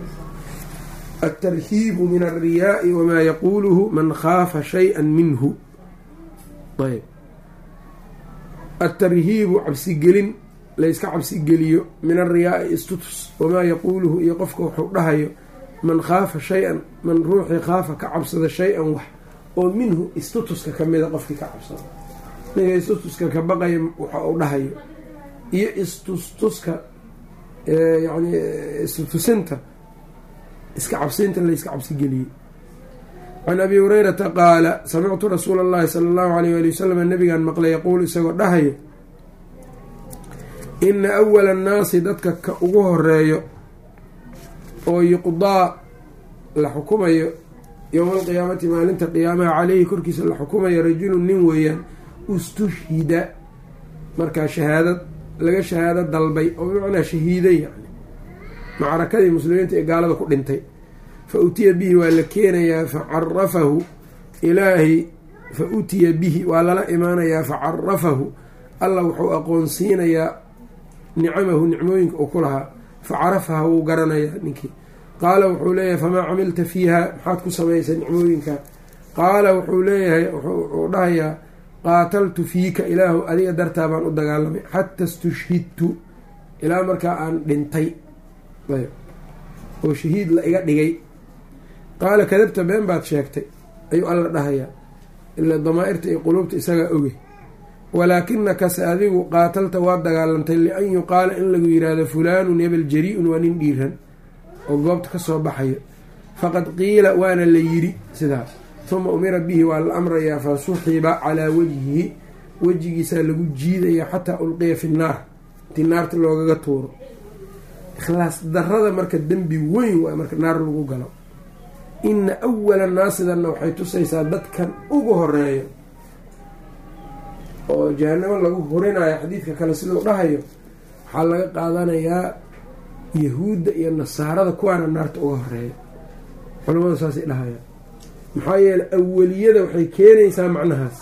الترهيب من الرياء وما يقوله من خاف شيئا منه. طيب الترهيب cabsigelin layska cabsigeliyo min الرiyaaءi istutus wamaa yaquuluhu iyo qofka wuxuu dhahayo man khaafa shay-an man ruuxii khaafa ka cabsada shay-an wax oo minhu istutuska kamida qofkii ka cabsada ninka istutuska ka baqaya waxa uu dhahayo iyo istustuska yani istutusinta iska cabsiinta layska cabsigeliyey. can abi hurayrata qaala samictu rasuula اllahi sala اllahu alayh ali wasalam nabigaan maqlay yaquulu isagoo dhahayo ina awala annaasi dadka ka ugu horeeyo oo yuqdaa la xukumayo yowma alqiyaamati maalinta qiyaamaha caleyhi korkiisa la xukumayo rajulun nin weeyaan ustushhida markaa shahaadad laga shahaado dalbay oo bimacnaa shahiiday yani macrakadii muslimiinta ee gaalada ku dhintay. fa utiya bihi waa la keenayaa facarafahu ilaahay fa utiya bihi waa lala imaanayaa facarafahu alla wuxuu aqoonsiinayaa nicamahu nicmooyinka uu ku lahaa facarafaha wuu garanayaa ninkii. qaala wuxuu leeyahay famaa camilta fiiha maxaad ku samaysay nicmooyinka? qaala wuxuu leeyahay wuxuu dhahayaa qaataltu fiika ilaahu adiga dartaa baan u dagaalamay xata istushhidtu ilaa markaa aan dhintay oo shahiid la iga dhigay. qaala kadabta been baad sheegtay ayuu alla dhahayaa ilaa damaa-irta iyo quluubta isagaa oge. walaakinaka se adigu qaatalta waad dagaalantay lian yuqaala in lagu yidhaahdo fulaanun yabel jari-un waa nin dhiiran oo goobta ka soo baxayo. faqad qiila waana la yidhi sidaas. uma umira bihi waa la amrayaa fa suxiba calaa wajhihi wejigiisaa lagu jiidayaa xataa ulqiya fi nnaar intii naarta loogaga tuuro. ikhlaas darada marka dembi weyn waay marka naar lagu galo. ina awala naasidanna waxay tusaysaa dadkan ugu horeeyo oo jahanamo lagu hurinayo xadiidka kale siduu dhahayo waxaa laga qaadanayaa yahuudda iyo nasaarada kuwaana naarta uga horeeya. culamadu saasay dhahaya maxaa yeeley awaliyada waxay keenaysaa macnahaas.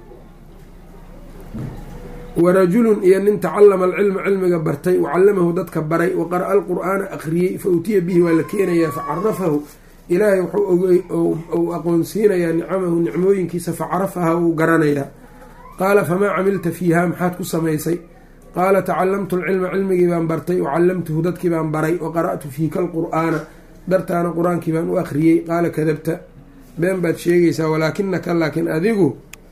warajulun iyo nin tacallama alcilma cilmiga bartay wacallamahu dadka baray waqara'a alqur'aana akhriyey fa utiya bihi waa la keenayaa facarafahu ilaahay wuxuu aqoonsiinayaa nicamahu nicmooyinkiisa facarafaha wuu garanayaa. qaala famaa camilta fiiha maxaad ku samaysay? qaala tacalamtu alcilma cilmigii baan bartay wacallamtuhu dadkii baan baray waqara'tu fiika alqur'aana dartaana qur-aankii baan u akhriyey. qaala kadabta been baad sheegaysaa walaakinaka laakin adigu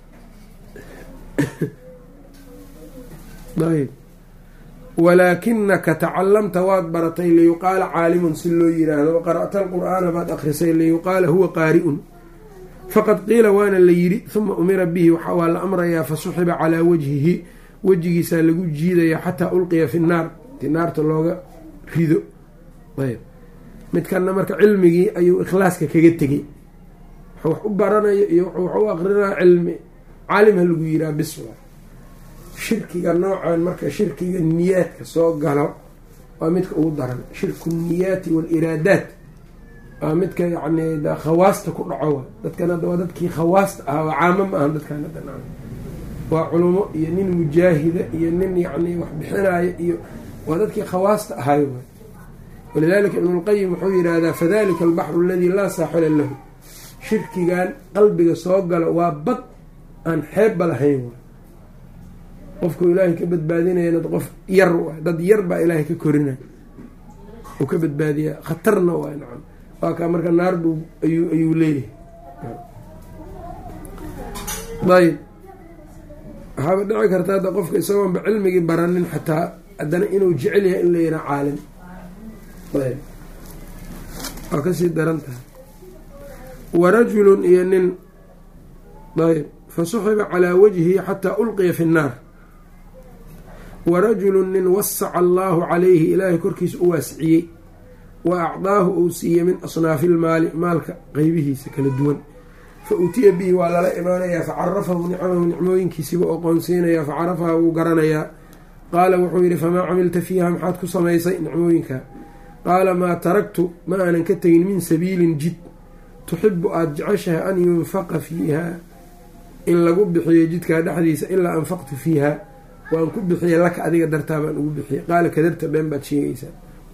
walaakinaka tacalamta waad baratay liyuqaala caalimun si loo yiraahdo waqara'ta alqur'aana baad akhrisay liyuqaala huwa qaari'un. faqad qiila waana la yidhi uma umira bihi waa la amrayaa fasuxiba calaa wajhihi wejigiisaa lagu jiidayaa xataa ulqiya fi nnaar inti naarta looga rido. ayb midkanna marka cilmigii ayuu ikhlaaska kaga tegey wax u baranayo iyo wuxuu u aqrinaya cilmi caalim ha lagu yiraa biswa. shirkiga noocan marka shirkiga niyaadka soo galo waa midka ugu daran. shirku niyaati waaliraadaat waa midka yacni khawaasta ku dhaco. dadkan hadda waa dadkii khawaasta ahaa waa caamo ma ahan dadkan hadda waa culumo iyo nin mujaahida iyo nin yacni wax bixinaayo iyo waa dadkii khawaasta ahay waay. walidaalika ibnulqayim wuxuu yidhaahdaa fadalika albaxru aladii laa saaxila lahu. shirkigan qalbiga soo galo waa bad aan xeebba lahayn waay. qofku ilaahay ka badbaadinaya qof yar waay. dad yar baa ilaahay ka korinay uu ka badbaadiyaa khatarna waay. nacam waa kaa marka naar buu ayuu leeyahay. ayb waxaaba dhici karta hadda qofka isagoonba cilmigii baranin xataa haddana inuu jecel yahay in la yihaa caalim. ayb waa kasii daran tahay. warajulun iyo nin ayb fasuxiba calaa wajhihi xataa ulqiya fi nnaar. warajulun nin wasaca allaahu calayhi ilaahay korkiisa u waasiciyey wa acdaahu uu siiyey min asnaafi ilmaali maalka qeybihiisa kala duwan. fa utiya bihi waa lala imaanayaa facarafahu nicamahu nicmooyinkiisiibuu aqoonsiinayaa facarafaha wuu garanayaa. qaala wuxuu yidhi famaa camilta fiiha maxaad ku samaysay nicmooyinka? qaala maa taraktu ma aanan ka tegin min sabiilin jid tuxibu aada jeceshahay an yunfaqa fiiha in lagu bixiyo jidkaa dhexdiisa ilaa anfaqtu fiiha waan ku bixiyey laka adiga dartaa baan ugu bixiyey. qaala kadabta been baad sheegaysaa.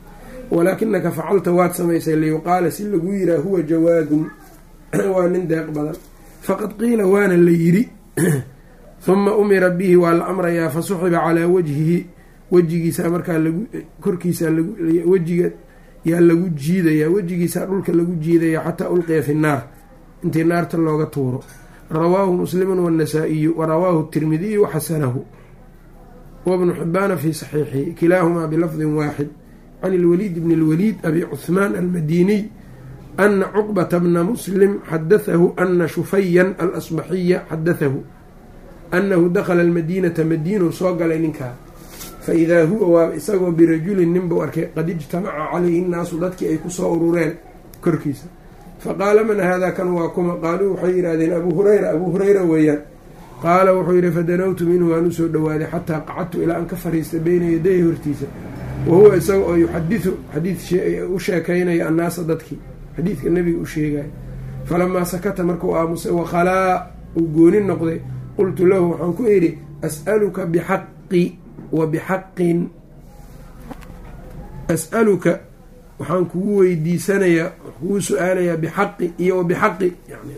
walaakinaka facalta waad samaysay liyuqaala si lagu yiraa huwa jawaadun waa nin deeq badan. faqad qiila waana la yidhi huma umira bihi waa la amrayaa fasuxiba calaa wajhihi wejigiisa markaa korkiisa wejiga yaa lagu jiidayaa, wejigiisa dhulka lagu jiidaya xataa ulqiya fi nnaar intii naarta looga tuuro. rawaahu muslimu wاnasaa'iyu warawaahu tirmidiyu waxasanahu wabnu xibaana fii saxiixihi kilaahumaa bilafdin waaxid can اlwaliid bni اlwaliid abi cuhmaan almadiniy ana cuqbata bna muslim xadaahu ana shufayan alasbaxiya xadaahu anahu dakhala almadiinata madiinu soo galay ninkaa faidaa huwa waa isagoo birajulin ninbuu arkay qad ijtamaca calayhi nnaasu dadkii ay kusoo urureen korkiisa. faqaala man haadaa kan waa kuma? qaaluu waxay yidhaahdeen abuu hurayra weeyaan. qaala wuxuu yidhi fadanawtu minhu waan usoo dhowaaday xataa qacadtu ilaa an ka fariistay beyna yadayhi hortiisa wahuwa isaga oo yuxadisu xadiid u sheekaynaya annaasa dadkii xadiidka nebiga u sheegaya. falamaa sakata markuu aamusay wakhalaa uu gooni noqday qultu lahu waxaan ku idhi as'aluka bixaqi wa bixaqin, as'aluka waxaan kugu weydiisanayaa kugu su-aalayaa bixaqi iyo wa bixaqi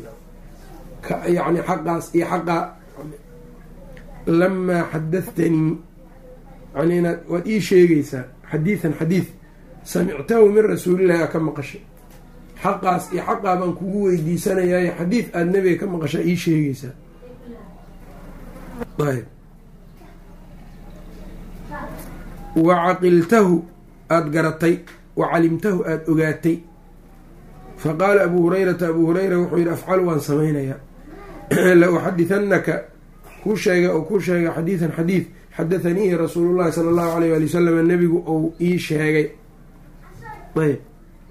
yani xaqaas iyo xaqaa lamaa xadahtanii yani inaad waad ii sheegaysaa xadiidan xadiid samictahu min rasuulillahi aa ka maqashay, xaqaas iyo xaqaa baan kugu weydiisanayaayo xadiid aada nebiga ka maqashaa ii sheegaysaa. ayb wacaqiltahu aada garatay wacalimtahu aada ogaatay. faqaala abuu hurayrata abuu hurayra wuxuu yidhi afcalu waan samaynayaa la uxadihanaka kuu sheega oo kuu sheega xadiidan xadiid xadathaniihi rasuulullahi sala allahu alayh waali wasalam nebigu ou ii sheegay. ayb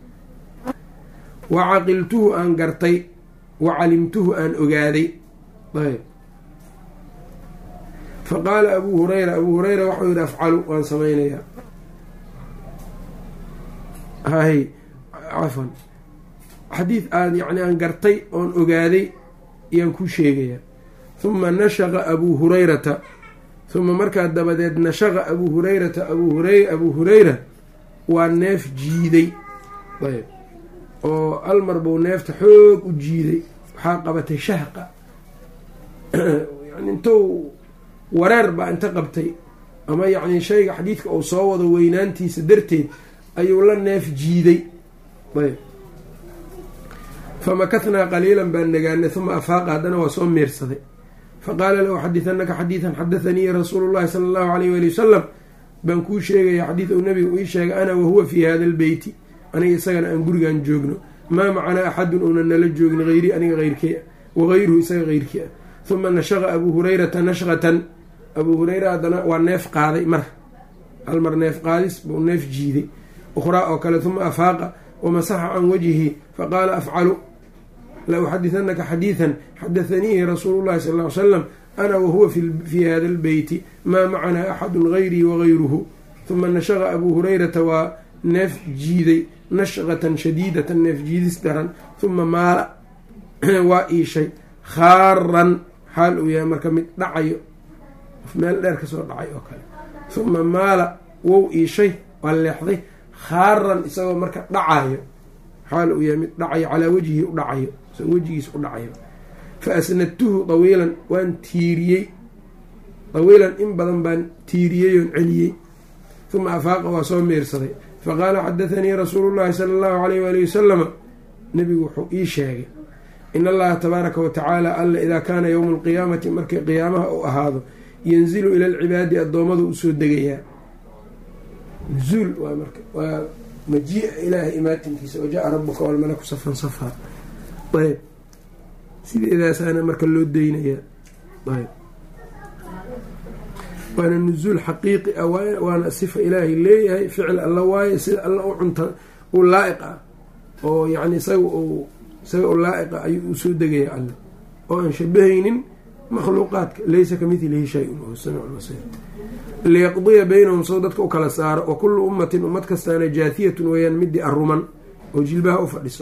wacaqiltuhu aan gartay wacalimtuhu aan ogaaday. ayb faqaala abuu hurayra waxau yidhi afcalu waan samaynayaa hay cafwan xadiid aan gartay oon ogaaday ayaan ku sheegayaa. huma nashaqa abuu hurayrata huma markaa dabadeed nashaqa abuu hurayrata abuu hurayra waa neef jiiday. ayb oo almar buu neefta xoog u jiiday, waxaa qabatay shahqa yani intuu wareer baa inta qabtay ama yacni shayga xadiidka uu soo wado weynaantiisa darteed ayuu la neef jiiday. ayb famakathnaa qaliilan baan nagaanay huma afaaqa haddana waa soo meersaday. faqaala lahu xadihanaka xadiidan xadathanii rasuulu llahi sala allahu alayh waali wasalam baan kuu sheegaya xadiid uu nabiga ii sheegay ana wahuwa fii hada albeyti aniga isagana aan gurigan joogno maa macanaa axadun uuna nala joogin hayrii aniga heyrkii ah wagayruhu isaga heyrkii ah. huma nashaqa abuu hurayrata nashqatan abuu hurayra haddana waa neef qaaday hal mar neef qaadis buu neef jiiday ukhraa oo kale. huma afaaqa wamasaxa can wajhihi faqaala afcalu la uxadihanaka xadiidan xadathaniihi rasuulu llahi sal ll ly slam ana wahuwa fii hada albeyti maa macanaa axadun hayrii wagayruhu. huma nashaqa abuu hurayrata waa neef jiiday nashqatan shadiidatan neef jiidis daran. huma maala waa iishay khaaran xaal uu yahay marka mid dhacayo meel dheer kasoo dhacay oo kale. huma maala wou iishay waa leexday khaaran isagoo marka dhacayo xaal uu yahay mid dhacayo calaa wejhii u dhacayo isagoo wejigiisa u dhacayo. fa asnadtuhu tawiilan waan tiiriyey tawiilan in badan baan tiiriyey oon celiyey. huma afaaqa waa soo meersaday. faqaala xadathanii rasuulu llahi sala allahu alayh waali wasalama nebigu wuxuu ii sheegay in allaha tabaaraka wa tacaala alla idaa kaana yowma alqiyaamati markii qiyaamaha uu ahaado yanzilu ila alcibaadi addoommadu usoo degayaa. nuzuul waa marka waa majii'a ilaahay imaatinkiisa wajaa rabuka walmalaku safan safaa. ayb sideedaasaana marka loo deynayaa. ayb waana nuzuul xaqiiqi ah waana sifa ilaahay leeyahay ficil alla waaye sida alla u cunta u laa'iq ah oo yani isaga u laa'iqa ayuu usoo degaya alla oo aan shabahaynin makhluuqaadka laysa kamidlihi shay-un wahuwa samiicu lbasiir. liyaqdiya baynahum sow dadka u kala saaro wa kullu ummatin ummad kastaana jaatiyatun weeyaan midii aruman oo jilbaha u fadhiso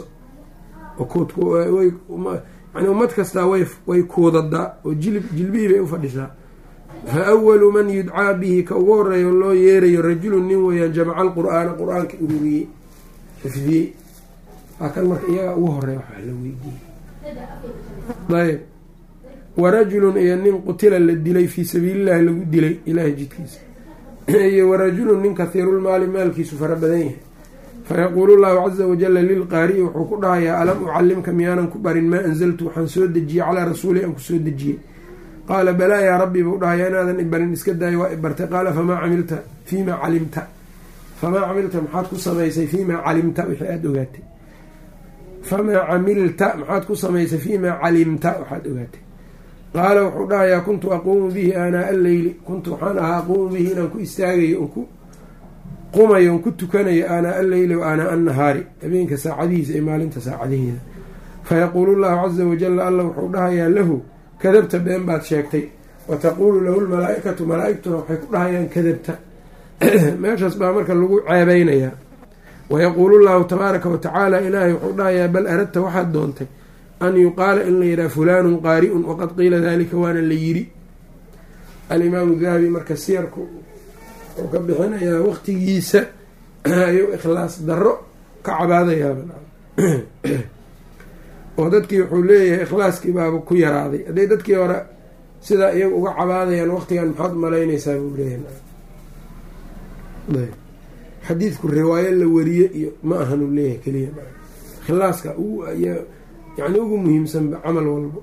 yani ummad kastaa way kuudadaa oo jilbihii bay u fadhisaa fa awalu man yudcaa bihi ka ugu horeeyo loo yeerayo rajulun nin weeyaan jamaca alqur'aana qur-aanka ururiyey xifdiyey waa kan marka iyagaa ugu horeeya waxaa la weydiiyey ayb warajulun iyo nin qutila la dilay fii sabiilillahi lagu dilay ilaahay jidkiisa iyo warajulun nin kahiirulmaali maalkiisu fara badan yahay fayaquulu llahu caza wajala lilqaari'i wuxuu ku dhahayaa alam ucalimka miyaanan ku barin maa anzaltu waxaan soo dejiyey calaa rasuuli aan ku soo dejiyey qaala balaa yaa rabbi buu dhahayaa inaadan ibarin iska daayo waa ibartay qaala famaa camilta fiimaa calimta famaa camilta maxaad ku samaysay fiimaa calimta wixii aada ogaatay famaa camilta maxaad ku samaysay fiimaa calimta waxaad ogaatay qaala wuxuu dhahayaa kuntu aquumu bihi aanaa alleyli kuntu waxaan ahaa aquumu bihi inaan ku istaagayo on ku qumayo on ku tukanayo aanaa alleyli wa aanaa annahaari habeenka saacadihiisa ee maalinta saacadaheeda fayaquulu llahu caza wajala alla wuxuu dhahayaa lahu kadabta been baad sheegtay wa taquulu lahu lmalaa-ikatu malaa-igtuna waxay ku dhahayaan kadabta meeshaas baa marka lagu ceebeynayaa wayaquulu llahu tabaaraka wa tacaala ilaahay wuxuu dhahayaa bal aradta waxaad doontay an yuqaala in la yidhaha fulaanun qaari-un waqad qiila dalika waana la yiri. alimaamu dahabi marka siyarku wuxuu ka bixinayaa waqtigiisa ayuu ikhlaas darro ka cabaadayaaba oo dadkii wuxuu leeyahay ikhlaaskii baaba ku yaraaday hadday dadkii hore sidaa iyaga uga cabaadayaan waqtigan maxaad umalaynaysaa buu leeyahay xadiidku riwaayo la wariye iyo ma ahanuu leeyahay keliya ikhlaaska yani ugu muhiimsanba camal walbo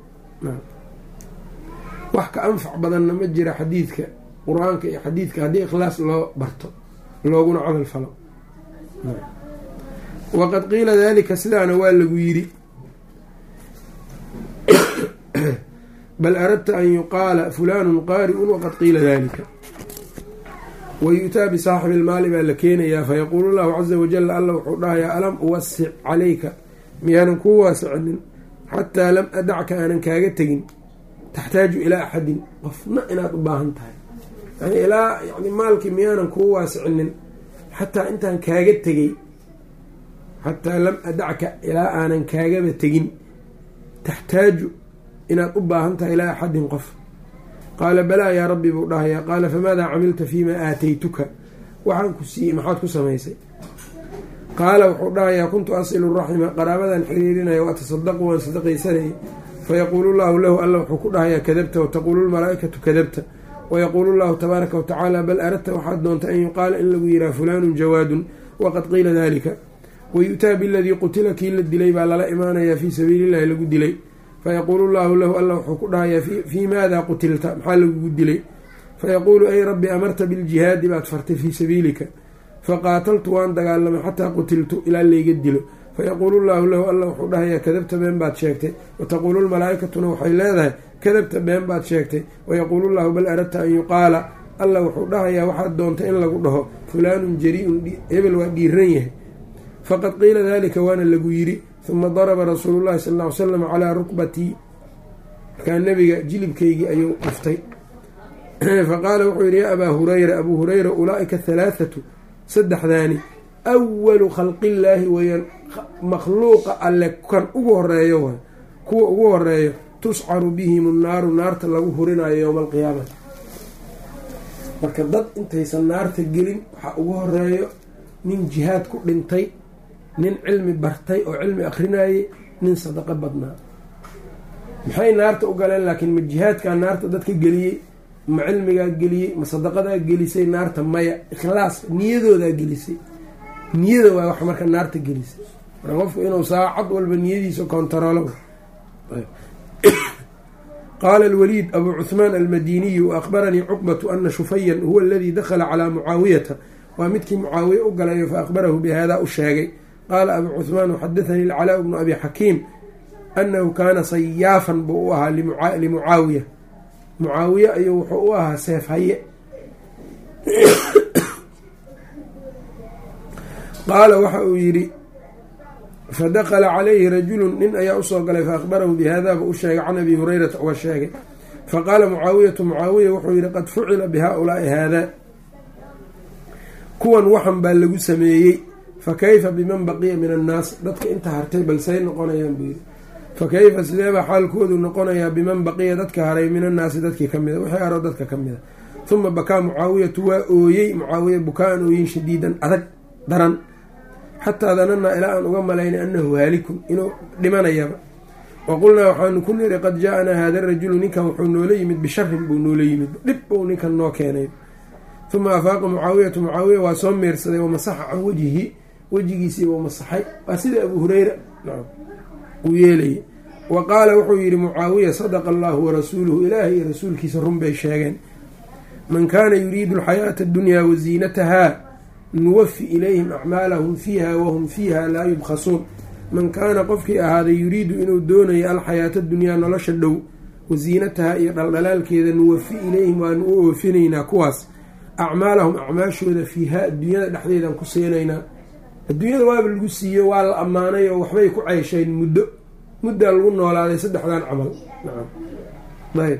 wax ka anfac badanna ma jira xadiidka qur-aanka iyo xadiidka haddii ikhlaas loo barto looguna camal falo. waqad qiila dalika sidaana waa lagu yiri bal aradta an yuqaala fulaanun qaari-un waqad qiila dalika wayu'taa bisaaxibi ilmaali baa la keenayaa fayaquulu llahu caza wajala alla wuxuu dhahayaa alam uwasic calayka miyaanan kuu waasicinin xataa lam adacka aanan kaaga tegin taxtaaju ilaa axadin qofna inaad u baahan tahay yani ilaa yani maalkii miyaanan kuu waasicinin xataa intaan kaaga tegay xataa lam adacka ilaa aanan kaagaba tegin taxtaaju inaad u baahan tahay ilaa axadin qof qaala balaa yaa rabbi buu dhahayaa qaala famaadaa camilta fiimaa aataytuka waxaan ku siiyey maxaad ku samaysay qaala wuxuu dhahayaa kuntu asilu raxima qaraabadan xiriirinaya wa atasadaqu waan sadaqaysanayay fayaquulu llahu lahu alla wuxuu ku dhahayaa kadabta wataquulu lmalaa-ikatu kadabta wayaquulu llahu tabaaraka watacaala bal aradta waxaad doonta an yuqaala in lagu yihaha fulaanun jawaadun waqad qiila dalika wayu'taa biladii qutila kii la dilay baa lala imaanayaa fii sabiili llahi lagu dilay fayaquulu llahu lahu alla wuxuu ku dhahayaa fii maada qutilta maxaa lagugu dilay fayaquulu ay rabbi amarta biljihaadi baad fartay fii sabiilika faqaataltu waan dagaalamay xataa qutiltu ilaa layga dilo fayaquulu llahu lahu alla wuxuu dhahayaa kadabta been baad sheegtay wataquulu lmalaa-ikatuna waxay leedahay kadabta been baad sheegtay wayaquulu llahu bal aradta an yuqaala alla wuxuu dhahayaa waxaad doontay in lagu dhaho fulaanun jari-un hebel waa dhiiran yahay faqad qiila dalika waana lagu yiri uma daraba rasuulu llahi sal ll ly slam calaa rukbatii markaa nabiga jilibkaygii ayuu dhuftay faqaala wuxuu yihi yaa abaa hurayra abuu hurayra ulaaika halaathatu saddexdaani awalu khalqillaahi weyaan makhluuqa alle kan ugu horeeyo waay kuwa ugu horeeyo tuscaru bihim nnaaru naarta lagu hurinayo yowma alqiyaamati marka dad intaysan naarta gelin waxaa ugu horeeyo nin jihaad ku dhintay nin cilmi bartay oo cilmi akrinayay nin sadaqo badnaa maxay naarta u galeen laakiin ma jihaadkaa naarta dadka geliyey ma cilmigaa geliyey ma sadaqadaa gelisay naarta maya ikhlaas niyadoodaa gelisay niyada waa wax marka naarta gelisay marka qofku inuu saacad walba niyadiisa kontaroolo qaala alwaliid abuu cuhmaan almadiniyu waakbaranii cuqbatu ana shufayan huwa aladii dakhala calaa mucaawiyata waa midkii mucaawiye u galayo fa akhbarahu bihadaa u sheegay qaala abuu cuhmaan waxadathanii alcalaa bnu abi xakiim annahu kaana sayaafan buu u ahaa limucaawiya mucaawiye ayuu wuxuu u ahaa seef haye qaala waxa uu yidhi fadakala calayhi rajulun nin ayaa usoo galay fa akhbarahu bihadaaba u sheegay can abi hurayrata uga sheegay faqaala mucaawiyatu mucaawiya wuxuu yidhi qad fucila bihaa-ulaa'i haadaa kuwan waxan baa lagu sameeyey fa kayfa biman baqiya min annaas dadka inta hartay balsay noqonayaan buu yidhi fa kayfa sideebaa xaalkoodu noqonayaa biman baqiya dadka haray min annaasi dadkii ka mida wixii haro dadka ka mida. uma bakaa mucaawiyatu waa ooyey mucaawiya bukaa-an ooyin shadiidan adag daran xataa danannaa ilaa aan uga malaynay annahu haalikun inuu dhimanayaba. wa qulnaa waxaanu ku niri qad jaa-anaa haada rajulu ninkan wuxuu noola yimid bisharin buu noola yimid dhib buu ninkan noo keenay. uma afaaqa mucaawiyatu mucaawiya waa soo meersaday wamasaxa can wajhihi wejigiisii buu masaxay waa sida abuu hureyra uu yeelayay. wa qaala wuxuu yidhi mucaawiya sadaqa allaahu warasuuluhu ilaahay iyo rasuulkiisa run bay sheegeen. man kaana yuriidu alxayaata addunyaa waziinatahaa nuwafi ilayhim acmaalahum fiiha wahum fiiha laa yubkhasuun. man kaana qofkii ahaaday yuriidu inuu doonayo alxayaata addunyaa nolosha dhow wasiinatahaa iyo dhaldhalaalkeeda nuwafi ilayhim waanu u oofinaynaa kuwaas acmaalahum acmaashooda fiihaa adduunyada dhexdeedaan ku siinaynaa. adduunyada waaba lagu siiyo waa la ammaanay oo waxbay ku ceysheen muddaa lagu noolaaday saddexdan camal ayb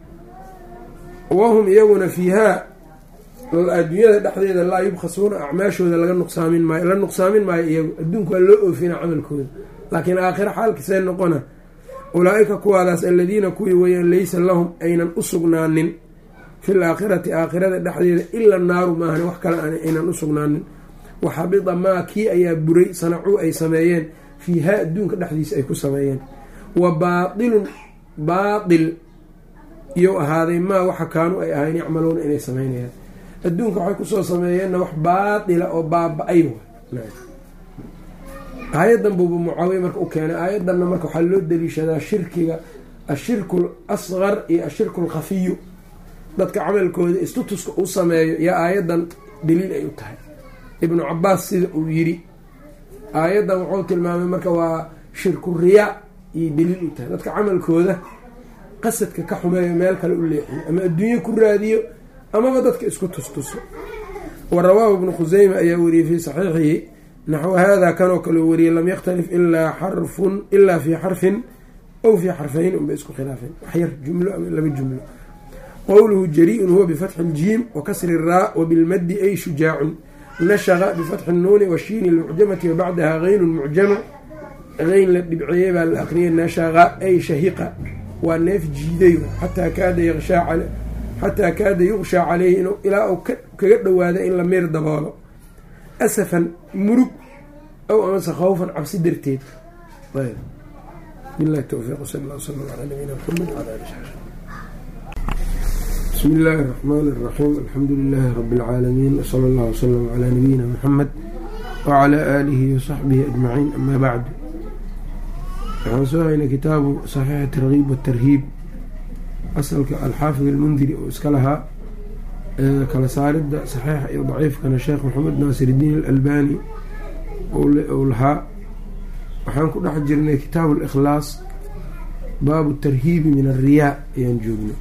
wahum iyaguna fiihaa adduunyada dhexdeeda laa yubkhasuuna acmaashooda la nuqsaamin maayo iyagu adduunku waa loo oofina camalkooda laakiin aakhira xaalkiisay noqona ulaa-ika kuwaadaas aladiina kuwii weyaan laysa lahum aynan u sugnaanin fil aakhirati aakhirada dhexdeeda ila naaru maahan wax kale aynan u sugnaanin. waxabida maa kii ayaa buray sanacuu ay sameeyeen fiihaa adduunka dhexdiisa ay ku sameeyeen. wa baatilun baatil iyou ahaaday maa waxa kaanu ay ahayn yacmaluuna inay sameynayaan adduunka waxay kusoo sameeyeenna wax baatila oo baaba-ay aayadan buuba mucaawiya marka u keenay. aayadanna marka waxaa loo daliishadaa shirkiga ashirku l asqar iyo ashirku lkhafiyu dadka camalkooda istutuska u sameeyo iyo aayadan daliil ay u tahay. ibnu cabaas sida uu yidhi aayadan wuxuu tilmaamay marka waa shirku riyaa iyo daliil u tahay dadka camalkooda qasadka ka xumeeyo meel kale u leexiyo ama adduunyo ku raadiyo amaba dadka isku tustuso. wa rawaahu ibnu khuseyma ayaa wariyey fii saxiixihi naxwu haadaa kanoo kaleo wariyey lam yakhtalif ilaa fii xarfin aw fii xarfayn unbay isku khilaafeen waxyar jumlo ama laba jumlo. qowluhu jari-un huwa bifatxi iljiim wa kasri raa wa bilmaddi ay shujaacun. nashaqa bifatxi nnuuni washiini lmucjamati wa bacdaha geynun mucjama geyn la dhibceeyey baa la aqriyay. nashaqa ay shahiqa waa neef jiiday xataa kaada yuqshaa caleyhi ilaa uu kaga dhawaada in la meer daboolo. asafan murug aw amase khawfan cabsi darteed. bilahi towfiiq sal alla sala ala nabiyina maxamed wala ali saxbi. bismi illaahi araxmaani araxiim alxamdu lilaahi rabbi alcaalamiin wsala allahu wsalam calaa nabiyina maxamed wacalaa aalihi wasaxbihi ajmaciin amaa bacdu. waxaan soo haynay kitaabu saxiixi targiib watarhiib asalka alxaafid almundiri oo iska lahaa kala saaridda saxiixa iyo daciifkana sheekh maxamed naasir iddiin alalbani ou lahaa. waxaan ku dhex jirnay kitaabu alikhlaas baabu tarhiibi min alriyaa ayaan joognay.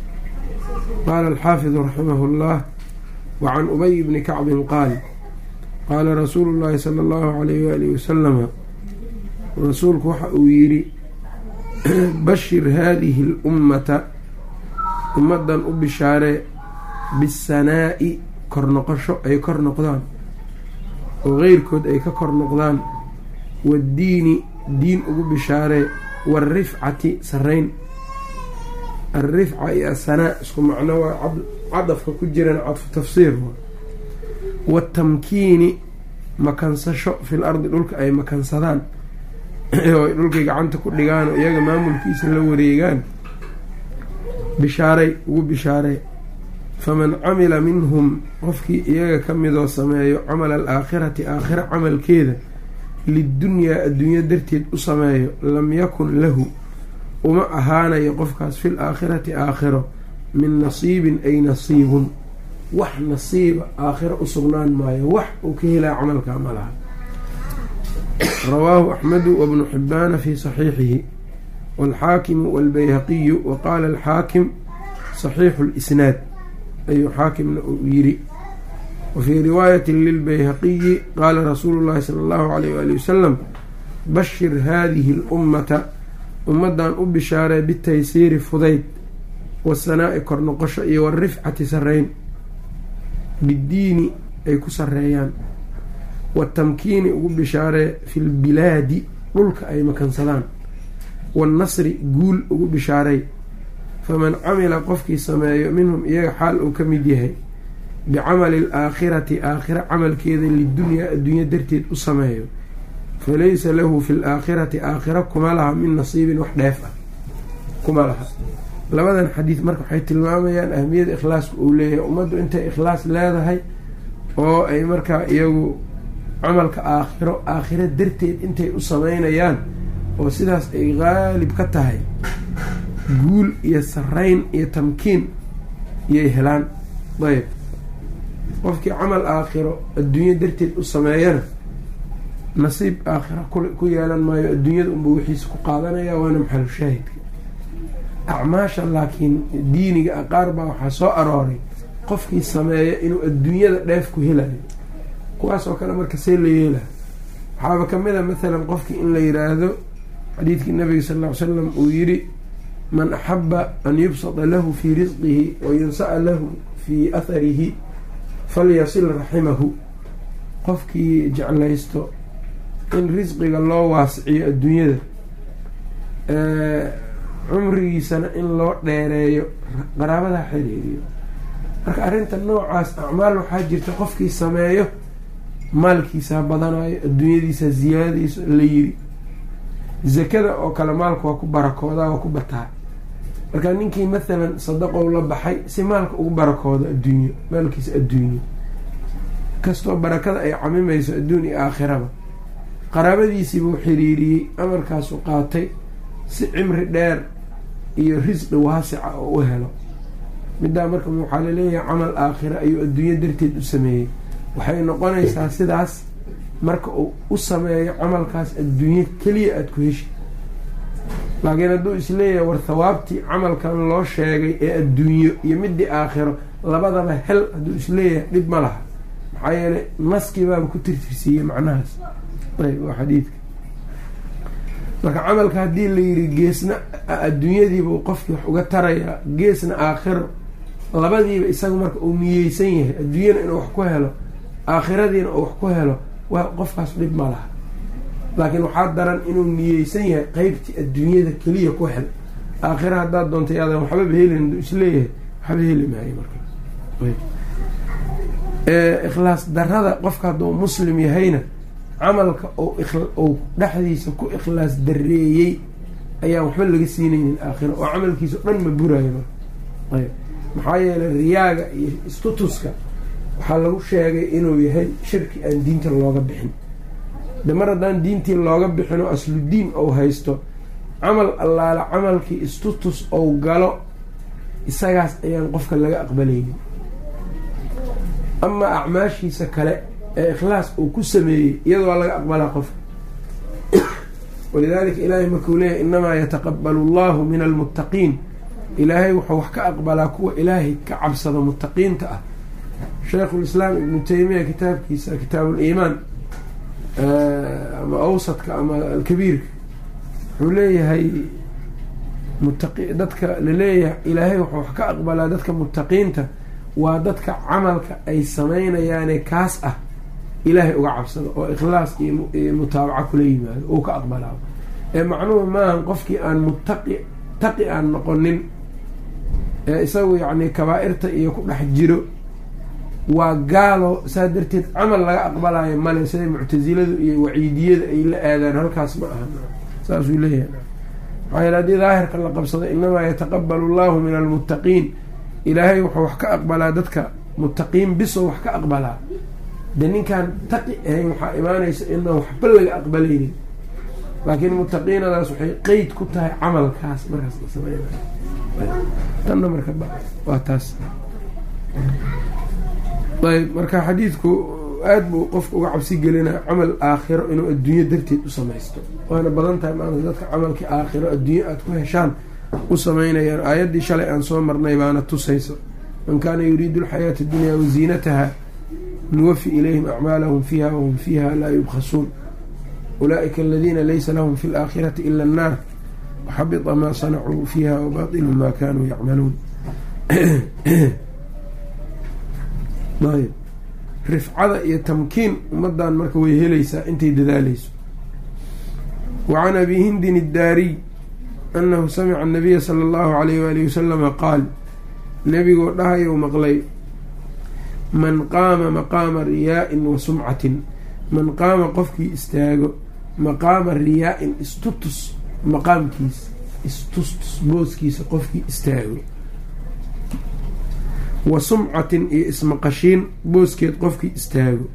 qaala alxaafidu raximahu llah wacan ubay bni kacbin qaal qaala rasuulu llaahi sala allahu alayh waalihi wasalama rasuulku waxa uu yidhi bashir haadihi alummata ummadan u bishaaree bisanaa'i kor noqosho ay kor noqdaan oo keyrkood ay ka kor noqdaan. waddiini diin ugu bishaaree waarifcati sarayn. alrifca iyo asanaa isku macno waa cadafka ku jiran cadfu tafsiir. waatamkiini makansasho fil ardi dhulka ay makansadaan oo ay dhulkay gacanta ku dhigaan oo iyaga maamulkiisa la wareegaan bishaaray ugu bishaaree. faman camila minhum qofkii iyaga ka midoo sameeyo camala alaakhirati aakhira camalkeeda lidunyaa adduunyo darteed u sameeyo lam yakun lahu uma ahaanayo qofkaas fil aakhirati aakhiro min nasiibin ay nasiibun wax nasiiba aakhiro u sugnaan maayo wax uu ka helaa camalkaa ma laha. rawaahu axmedu wabnu xibbaana fii saxiixihi waalxaakimu waalbayhaqiyu wa qaala alxaakim saxiixu lisnaad ayuu xaakimna uu yidhi. wafii riwaayatin lilbayhaqiyi qaala rasuulu llaahi sala allahu alayh waali wasalam bashir haadihi alummata ummadan u bishaaree bitaysiiri fudayd wasanaa'i kor noqosho iyo warifcati sarreyn biddiini ay ku sarreeyaan. watamkiini ugu bishaaree filbilaadi dhulka ay makansadaan waannasri guul ugu bishaaray. faman camila qofkii sameeyo minhum iyaga xaal uu ka mid yahay bicamali alaakhirati aakhira camalkeeda lidunyaa adduunya darteed u sameeyo falaysa lahu fi laakhirati aakhira kuma laha min nasiibin wax dheef ah kuma laha. labadan xadiid marka waxay tilmaamayaan ahmiyada ikhlaaska uu leeyahay. ummaddu intay ikhlaas leedahay oo ay markaa iyagu camalka aakhiro darteed intay u sameynayaan oo sidaas ay qaalib ka tahay guul iyo sarayn iyo tamkiin iyay helaan. ayb qofkii camal aakhiro adduunyo darteed u sameeyana nasiib aakhira ku yeelan maayo, adduunyada unba wixiisa ku qaadanaya, waana maxalu shaahidka. acmaasha laakiin diiniga qaar baa waxaa soo arooray qofkii sameeya inuu adduunyada dheef ku helayo, kuwaas oo kale marka see la yeelaha. waxaaba kamid a maalan qofkii in la yiraahdo xadiidkii nabiga sal ll ly slam uu yidhi man axaba an yubsada lahu fii risqihi wa yunsa'a lahu fii atharihi falyasil raximahu. qofkii jeclaysto in risqiga loo waasiciyo adduunyada, cumrigiisana in loo dheereeyo, qaraabadaha xiriiriyo. marka arrinta noocaas acmaal waxaa jirta qofkii sameeyo maalkiisaa badanayo, adduunyadiisaa ziyaadayso la yiri. zakada oo kale maalka waa ku barakoodaa, waa ku bataa. marka ninkii maalan sadaqow la baxay si maalka ugu barakoodo adduunyo, maalkiisa adduunyo kastoo barakada ay camimayso adduun iyo aakhiraba, qaraabadiisiibuu xiriiriyey, amarkaasu qaatay si cimri dheer iyo risqi waasica oo u helo. middaa marka waxaa laleeyahay camal aakhira ayuu adduunyo darteed u sameeyey. waxay noqonaysaa sidaas marka uu u sameeyo camalkaas adduunyo keliya aada ku heshi. laakiin hadduu isleeyahay war thawaabtii camalkan loo sheegay ee adduunyo iyo midii aakhiro labadaba hel, hadduu isleeyahay dhib ma laha, maxaa yeelay naskii baaba ku tirtirsiiyey macnahaas. ayb waa xadiidka. marka camalka haddii la yidhi geesna adduunyadiibuu qofkii wax uga tarayaa, geesna aakhiro, labadiiba isaga marka uu niyeysan yahay adduunyana inuu wax ku helo, aakhiradiina uu wax ku helo, waa qofkaas dhib ma laha. laakiin waxaa daran inuu niyeysan yahay qeybtii adduunyada keliya ku hel, aakhira haddaad doontay aadan waxbaba helin hadduu isleeyahay waxba heli maayo. marka ikhlaas darada qofka hadduu muslim yahayna camalka ou dhexdiisa ku ikhlaas dareeyey ayaan waxba laga siinaynin aakhiro, oo camalkiisa o dhan ma buraayo. marka maxaa yeelay riyaaga iyo istutuska waxaa lagu sheegay inuu yahay shirki aan diinta looga bixin. de mar haddaan diintii looga bixin oo asludiin ou haysto, camal allaale camalkii istutus ou galo, isagaas ayaan qofka laga aqbalaynin. amaa acmaashiisa kale ee ikhlaas uu ku sameeyey iyada waa laga aqbalaa qofka. walidaalika ilaahay markuu leeyahy inamaa yataqabalu allahu min almuttaqiin, ilaahay wuxuu wax ka aqbalaa kuwa ilaahay ka cabsado muttaqiinta ah. shaykhulislaam ibnu taymiya kitaabkiisa kitaabuliimaan ama awsadka ama alkabiirka wuxuu leeyahay dadka laleeyahay ilaahay wuxuu wax ka aqbalaa dadka muttaqiinta waa dadka camalka ay sameynayaane kaas ah ilaahay uga cabsado oo ikhlaas iyo mutaabaca kula yimaado ou ka aqbalaa. macnuhu maahan qofkii aan taqi aan noqonin isagu yacni kabaa-irta iyo ku dhex jiro waa gaalo, saa darteed camal laga aqbalayo male, sida muctasiladu iyo waciidiyada ay la aadaan halkaas ma aha. saasuu leeyahay. maxaa yeele haddii daahirka la qabsado inamaa yataqabalu allahu min almuttaqiin, ilaahay wuxuu wax ka aqbalaa dadka muttaqiin bisoo wax ka aqbalaa. de ninkaan taqi ahayn waxaa imaanaysa inaan waxba laga aqbalaynin, laakiin muttaqiinadaas waxay qeyd ku tahay camalkaas markaas la sameynayo. tanna marka waa taas. ayb marka xadiidku aada buu qofka uga cabsi gelinaa camal aakhiro inuu adduunyo darteed u samaysto, waana badan tahay maanta dadka camalkii aakhiro adduunyo aada ku heshaan u sameynayaan. aayaddii shalay aan soo marnay baana tusayso, man kaana yuriidu alxayaata adunyaa waziinataha nuwafi ilayhim acmaalahum fiiha wahum fiiha laa yubkhasuun ulaaئika aladiina laysa lahum fi اlaakhirati ila الnaar waxabita maa sanacuu fiiha wabatilu maa kanuu yacmaluun. ayb rifcada iyo tamkiin ummadan marka way helaysaa intay dadaaleyso. wacan abi hindin iddaariy annahu samica anabiya sala allahu alayh waalihi wasalama qaal nebigoo dhahayou maqlay man qaama maqaama riyaa-in wa sumcatin man qaama qofkii istaago maqaama riyaa-in istutus maqaamkiis istustus booskiisa qofkii istaago wa sumcatin iyo ismaqashiin booskeed qofkii istaago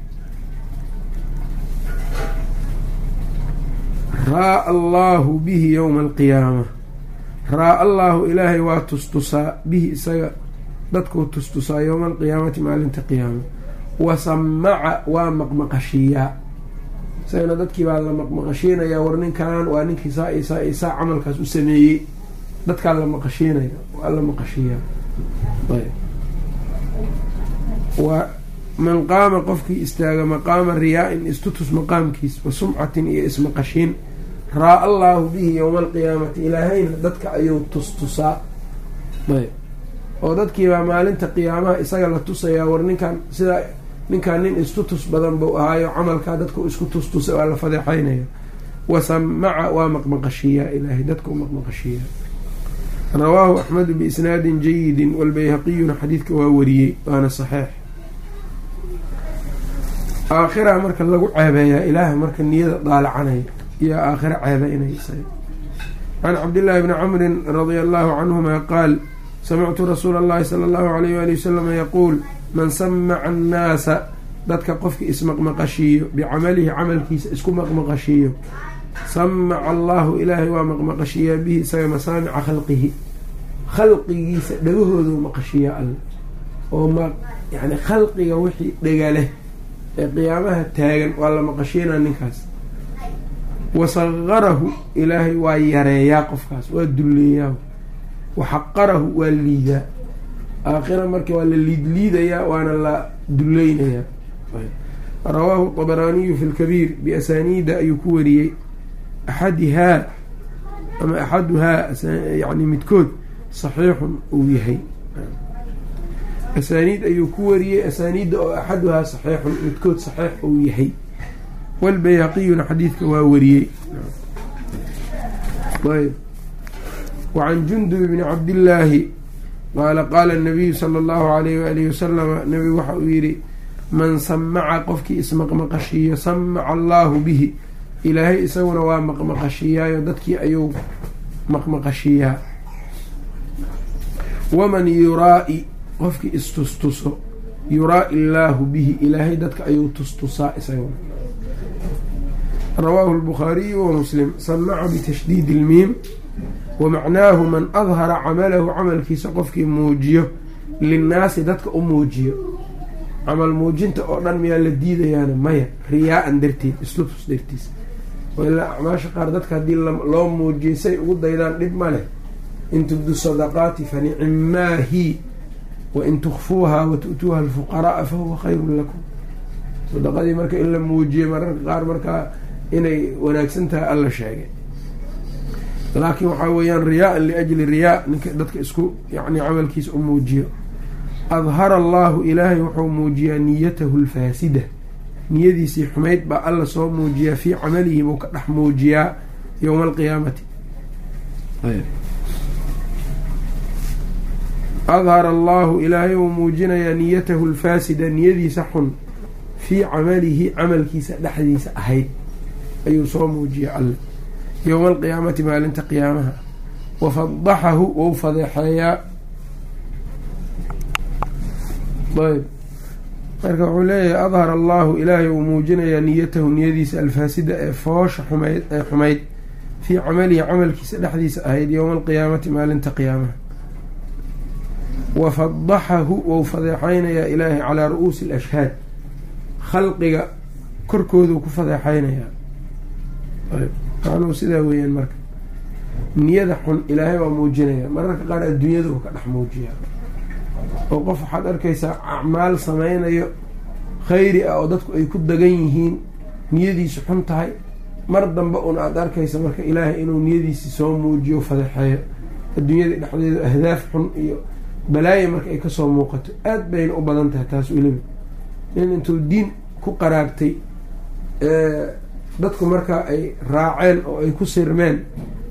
raa allaahu bihi yowma alqiyaama raa allaahu ilaahay waa tustusaa bihi isaga dadkuu tustusaa yowma alqiyaamati maalinta qiyaama wasamaca waa maqmaqashiiyaa isagana dadkii baa la maqmaqashiinayaa war ninkan waa ninkii saa camalkaas u sameeyey dadkaa la maqashiinaya waa la maqashiiyaa waa man qaama qofkii istaaga maqaama riyaa-in istutus maqaamkiis wa sumcatin iyo ismaqashiin raa allaahu bihi yowma alqiyaamati ilaahayna dadka ayuu tustusaa oo dadkiibaa maalinta qiyaamaha isaga la tusayaa war ninkan sidaa ninkan nin istutus badan buu ahaayo camalkaa dadku isku tustusay waa la fadeexaynaya wasamaca waa maqmaqashiiyaa ilaahay dadka u maqmaqashiiyaa rawaahu axmedu biisnaadin jayidin walbayhaqiyuna xadiidka waa wariyey waana saxiix aakhira marka lagu ceebeeyaa ilaahay marka niyada daalacanaya iyo aakhira ceebeynaysa can cabdillaahi bni camrin radia allahu canhuma qaal samictu rasuula allahi sala allahu alayh waali wasalama yaquul man samaca annaasa dadka qofkii ismaqmaqashiiyo bicamalihi camalkiisa isku maqmaqashiiyo samaca allaahu ilaahay waa maqmaqashiiyaa bihi isaga masaamica khalqihi khalqigiisa dhagahoodu maqashiiyaa alle oo yani khalqiga wixii dhega leh ee qiyaamaha taagan waa la maqashiinaa ninkaas wasaqarahu ilaahay waa yareeyaa qofkaas waa dulleeyaa waxaqarahu waa liidaa aakhira marka waa la liidliidayaa waana la dulleynayaa rawaahu طabaraaniyu fi lkabiir biasaniida ayuu ku wariyey axadihaa ama axaduhaa yani midkood saxiixun uu yahay asaaniid ayuu ku wariyey asaaniidda oo axaduhaa saxiixun midkood saxiix uu yahay walbayhaqiyuna xadiidka waa wariyey ayb wacan jundub bni cabdillaahi qaala qaala nabiyu sala allahu alayh waalihi wasalama nabigu waxa uu yidhi man samaca qofkii ismaqmaqashiiyo samaca allaahu bihi ilaahay isaguna waa maqmaqashiiyaayo dadkii ayuu maqmaqashiiyaa waman yuraa-i qofkii istustuso yuraa-i illaahu bihi ilaahay dadka ayuu tustusaa isaguna rawaahu lbukhaariyu wa muslim samaca bitashdiidi ilmiim wamacnaahu man adhara camalahu camalkiisa qofkii muujiyo linnaasi dadka u muujiyo camal muujinta oo dhan miyaa la diidayaana maya riyaa-an darteed istutus dartiis ilaa acmaasha qaar dadka haddii loo muujiyay say ugu daydaan dhib ma leh in tubdu sadaqaati fanicimaahi wa in tukfuuha wa tu'tuuha alfuqara'a fahuwa khayrun lakum sadaqadii marka in la muujiyay mararka qaar markaa inay wanaagsan tahay alla sheegay laakiin waxaa weeyaan riyaa-an liajli riyaa ninka dadka isku yani camalkiisa u muujiyo adhara allaahu ilaahay wuxuu muujiyaa niyatahu lfaasida niyadiisii xumayd baa alla soo muujiyaa fii camalihi buu ka dhex muujiyaa yowma alqiyaamati adhara allaahu ilaahay uu muujinayaa niyatahu lfaasida niyadiisa xun fii camalihi camalkiisa dhexdiisa ahayd ayuu soo muujiyaa alle yowma alqiyaamati maalinta qiyaamaha wafadaxahu wou fadeexeeyaa ayb marka wuxuu leeyahay adhara allaahu ilaahay uu muujinayaa niyatahu niyadiisa alfaasida ee foosha xumayd fii camalihi camalkiisa dhexdiisa ahayd yowma alqiyaamati maalinta qiyaamaha wafadaxahu wou fadeexeynayaa ilaahay calaa ru-uusi alashhaad khalqiga korkooduu ku fadeexeynayaa macnuhu sidaa weeyaan marka niyada xun ilaahay waa muujinaya mararka qaar adduunyada uu ka dhex muujiyaa oo qof waxaad arkaysaa acmaal sameynayo khayri ah oo dadku ay ku dagan yihiin niyadiisu xun tahay mar dambe un aada arkaysa marka ilaahay inuu niyadiisi soo muujiyo fadeexeeyo adduunyada dhexdeeda ahdaaf xun iyo balaayo marka ay kasoo muuqato aada bayna u badan tahay taas weliba nin intuu diin ku qaraabtay dadku markaa ay raaceen oo ay ku sirmeen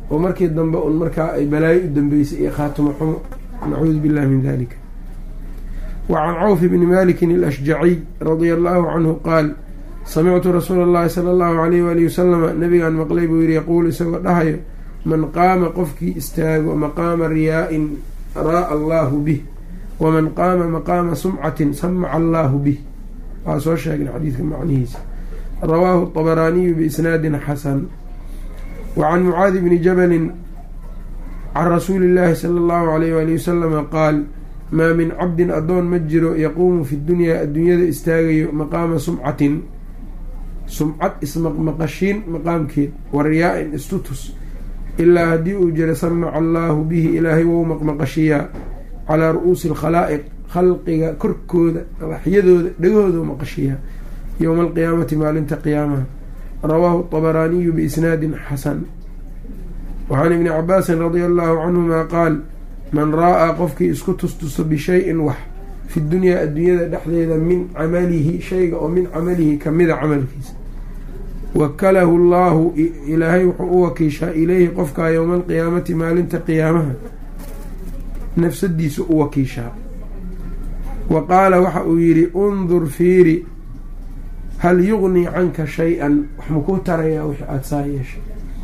oo markii dambe un markaa ay balaayo u dambeysay iyo khaatimo xumo, nacuudu billahi min dalika. wacan cawf bni malikin alashjaciy radia allahu canhu qaal samictu rasuula allahi sala allahu alayh waalihi wasalama nabigaan maqlay buu yihi yaquulu isagoo dhahayo man qaama qofkii istaago maqaama riyaa-in raa allahu bih waman qaama maqaama sumcatin samaca allahu bih. waa soo sheegna xadiidka macnihiisa. rawaahu طabaraaniyu biisnaadin xasan. wacan mucaadi bni jabalin can rasuuli illaahi sala allahu alayh waalihi wasalama qaal maa min cabdin addoon ma jiro yaquumu fi dunyaa adduunyada istaagayo maqaama sumcatin sumcad ismaqmaqashiin maqaamkeed wa riyaa-in istutus ilaa haddii uu jiro samaca allaahu bihi ilaahay wou maqmaqashiyaa calaa ru-uusi alkhalaa'iq khalqiga korkooda waxyadooda dhegahooda maqashiyaa yowma alqiyaamati maalinta qiyaamaha. rawaahu طabaraaniyu biisnaadin xasan. wacan ibni cabaasin radia allahu canhuma qaal man raa-aa qofkii isku tustuso bishay-in wax fi dunyaa adduunyada dhexdeeda min camalihi shayga oo min camalihi kamida camalkiisa wakalahu llaahu ilaahay wuxuu u wakiishaa ileyhi qofkaa yowma alqiyaamati maalinta qiyaamaha nafsadiisu u wakiishaa. wa qaala waxa uu yidhi undur fiiri hal yugnii canka shay-an wax makuu tarayaa wixii aada saa yeeshay.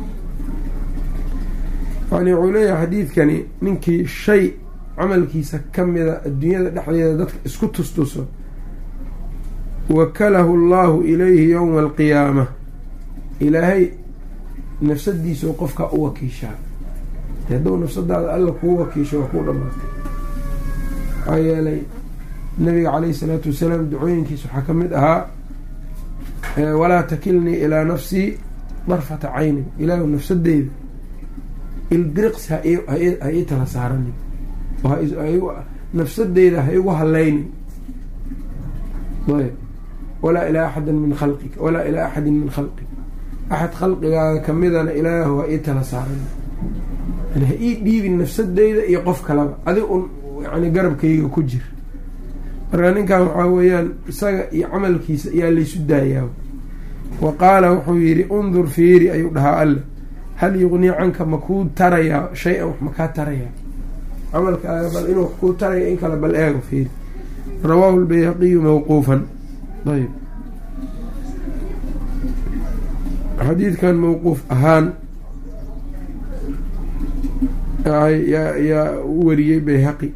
yani wuxuu leeyahay xadiidkani ninkii shay camalkiisa ka mida adduunyada dhexdeeda dadka isku tustuso wakalahu llaahu ilayhi yowma alqiyaama ilaahay nafsadiisuu qofkaa u wakiishaa. hadduu nafsadaada alla kuu wakiisho waa kuu dhamaatay. maxaa yeelay nabiga caleyhi salaatu wasalaam ducooyinkiisa waxaa ka mid ahaa walaa takilnii ilaa nafsii darfata caynin, ilaahu nafsadeyda ilbiriqs ha ii tala saaranin, nafsadeyda ha igu halaynin. ayb walaa ilaa axadin min khalqika walaa ilaa axadin min khalqik, axad khalqigaaga kamidana ilaahu ha ii tala saaranin, ha ii dhiibin nafsadeyda iyo qof kalaba, adi un yani garabkayga ku jir. marka ninkan waxaa weeyaan isaga iyo camalkiisa ayaa laysu daayaa. wa qaala wuxuu yidhi undur fiiri ayuu dhahaa alle hal yugnii canka makuu tarayaa shay-an wax makaa tarayaa camalkaaga bal inuu wax kuu taraya in kale bal eego fiiri. rawaahu lbayhaqiyu mawquufan. ayb xadiidkan mawquuf ahaan yaa u wariyey bayhaqi.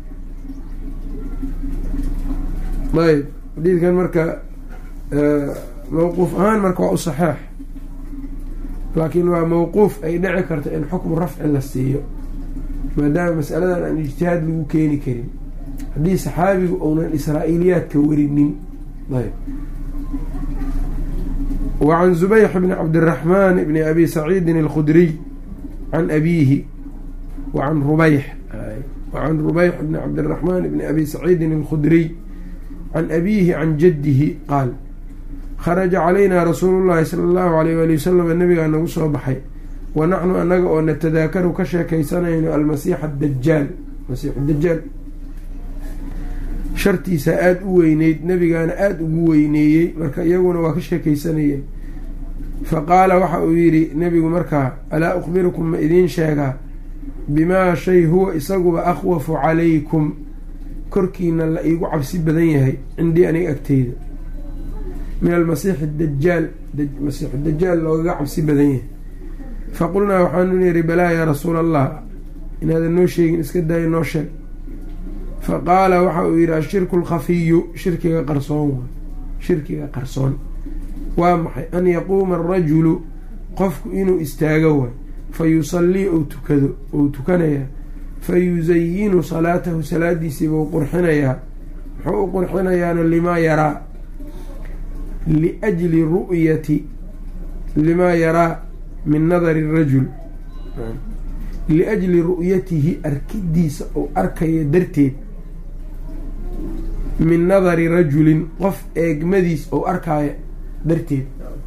ayb xadiidkan marka mawquuf ahaan marka waa u saxeex, laakiin waa mawquuf ay dhici karto in xukmu rafci la siiyo maadaama masaladan aan ijtihaad lagu keeni karin haddii saxaabigu ounan israa-iiliyaadka warinin. ayb wacan zubayx bni cabdiraxmaan bni abi saciidin alkhudriy can abiihi wacan rubayx bni cabdiraxmaan bni abi saciidin alkhudriy can abiihi can jaddihi qaal kharaja calaynaa rasuulu llaahi sala allahu alayh waali wasalam nabigaa nagu soo baxay wa naxnu annaga oo natadaakaru ka sheekaysanayno almasiixa adajaal masiixu dajaal shartiisa aada u weyneyd nabigaana aada ugu weyneeyey marka iyaguna waa ka sheekaysanayeen. fa qaala waxa uu yidhi nebigu markaa alaa ukhbirukum ma idiin sheegaa bimaa shay huwa isaguba akhwafu calaykum korkiina la iigu cabsi badan yahay cindii aniga agteyda min almasiixi dajaal masiixu dajaal loogaga cabsi badan yahay. faqulnaa waxaanu niri balaa yaa rasuula allah inaadan noo sheegin iska daayo noo sheeg. fa qaala waxa uu yidhi ashirku alkhafiyu shirkiga qarsoon waa maxay an yaquuma arajulu qofku inuu istaago waay fa yusallii ou tukanayaa fa yusayinu salaatahu salaadiisiibuu qurxinayaa. muxuu u qurxinayaana limaa yaraa liajli ru'yati limaa yaraa min nadari rajul liajli ru'yatihi arkidiisa ou arkaya darteed min nadari rajulin qof eegmadiis ou arkaayo darteed.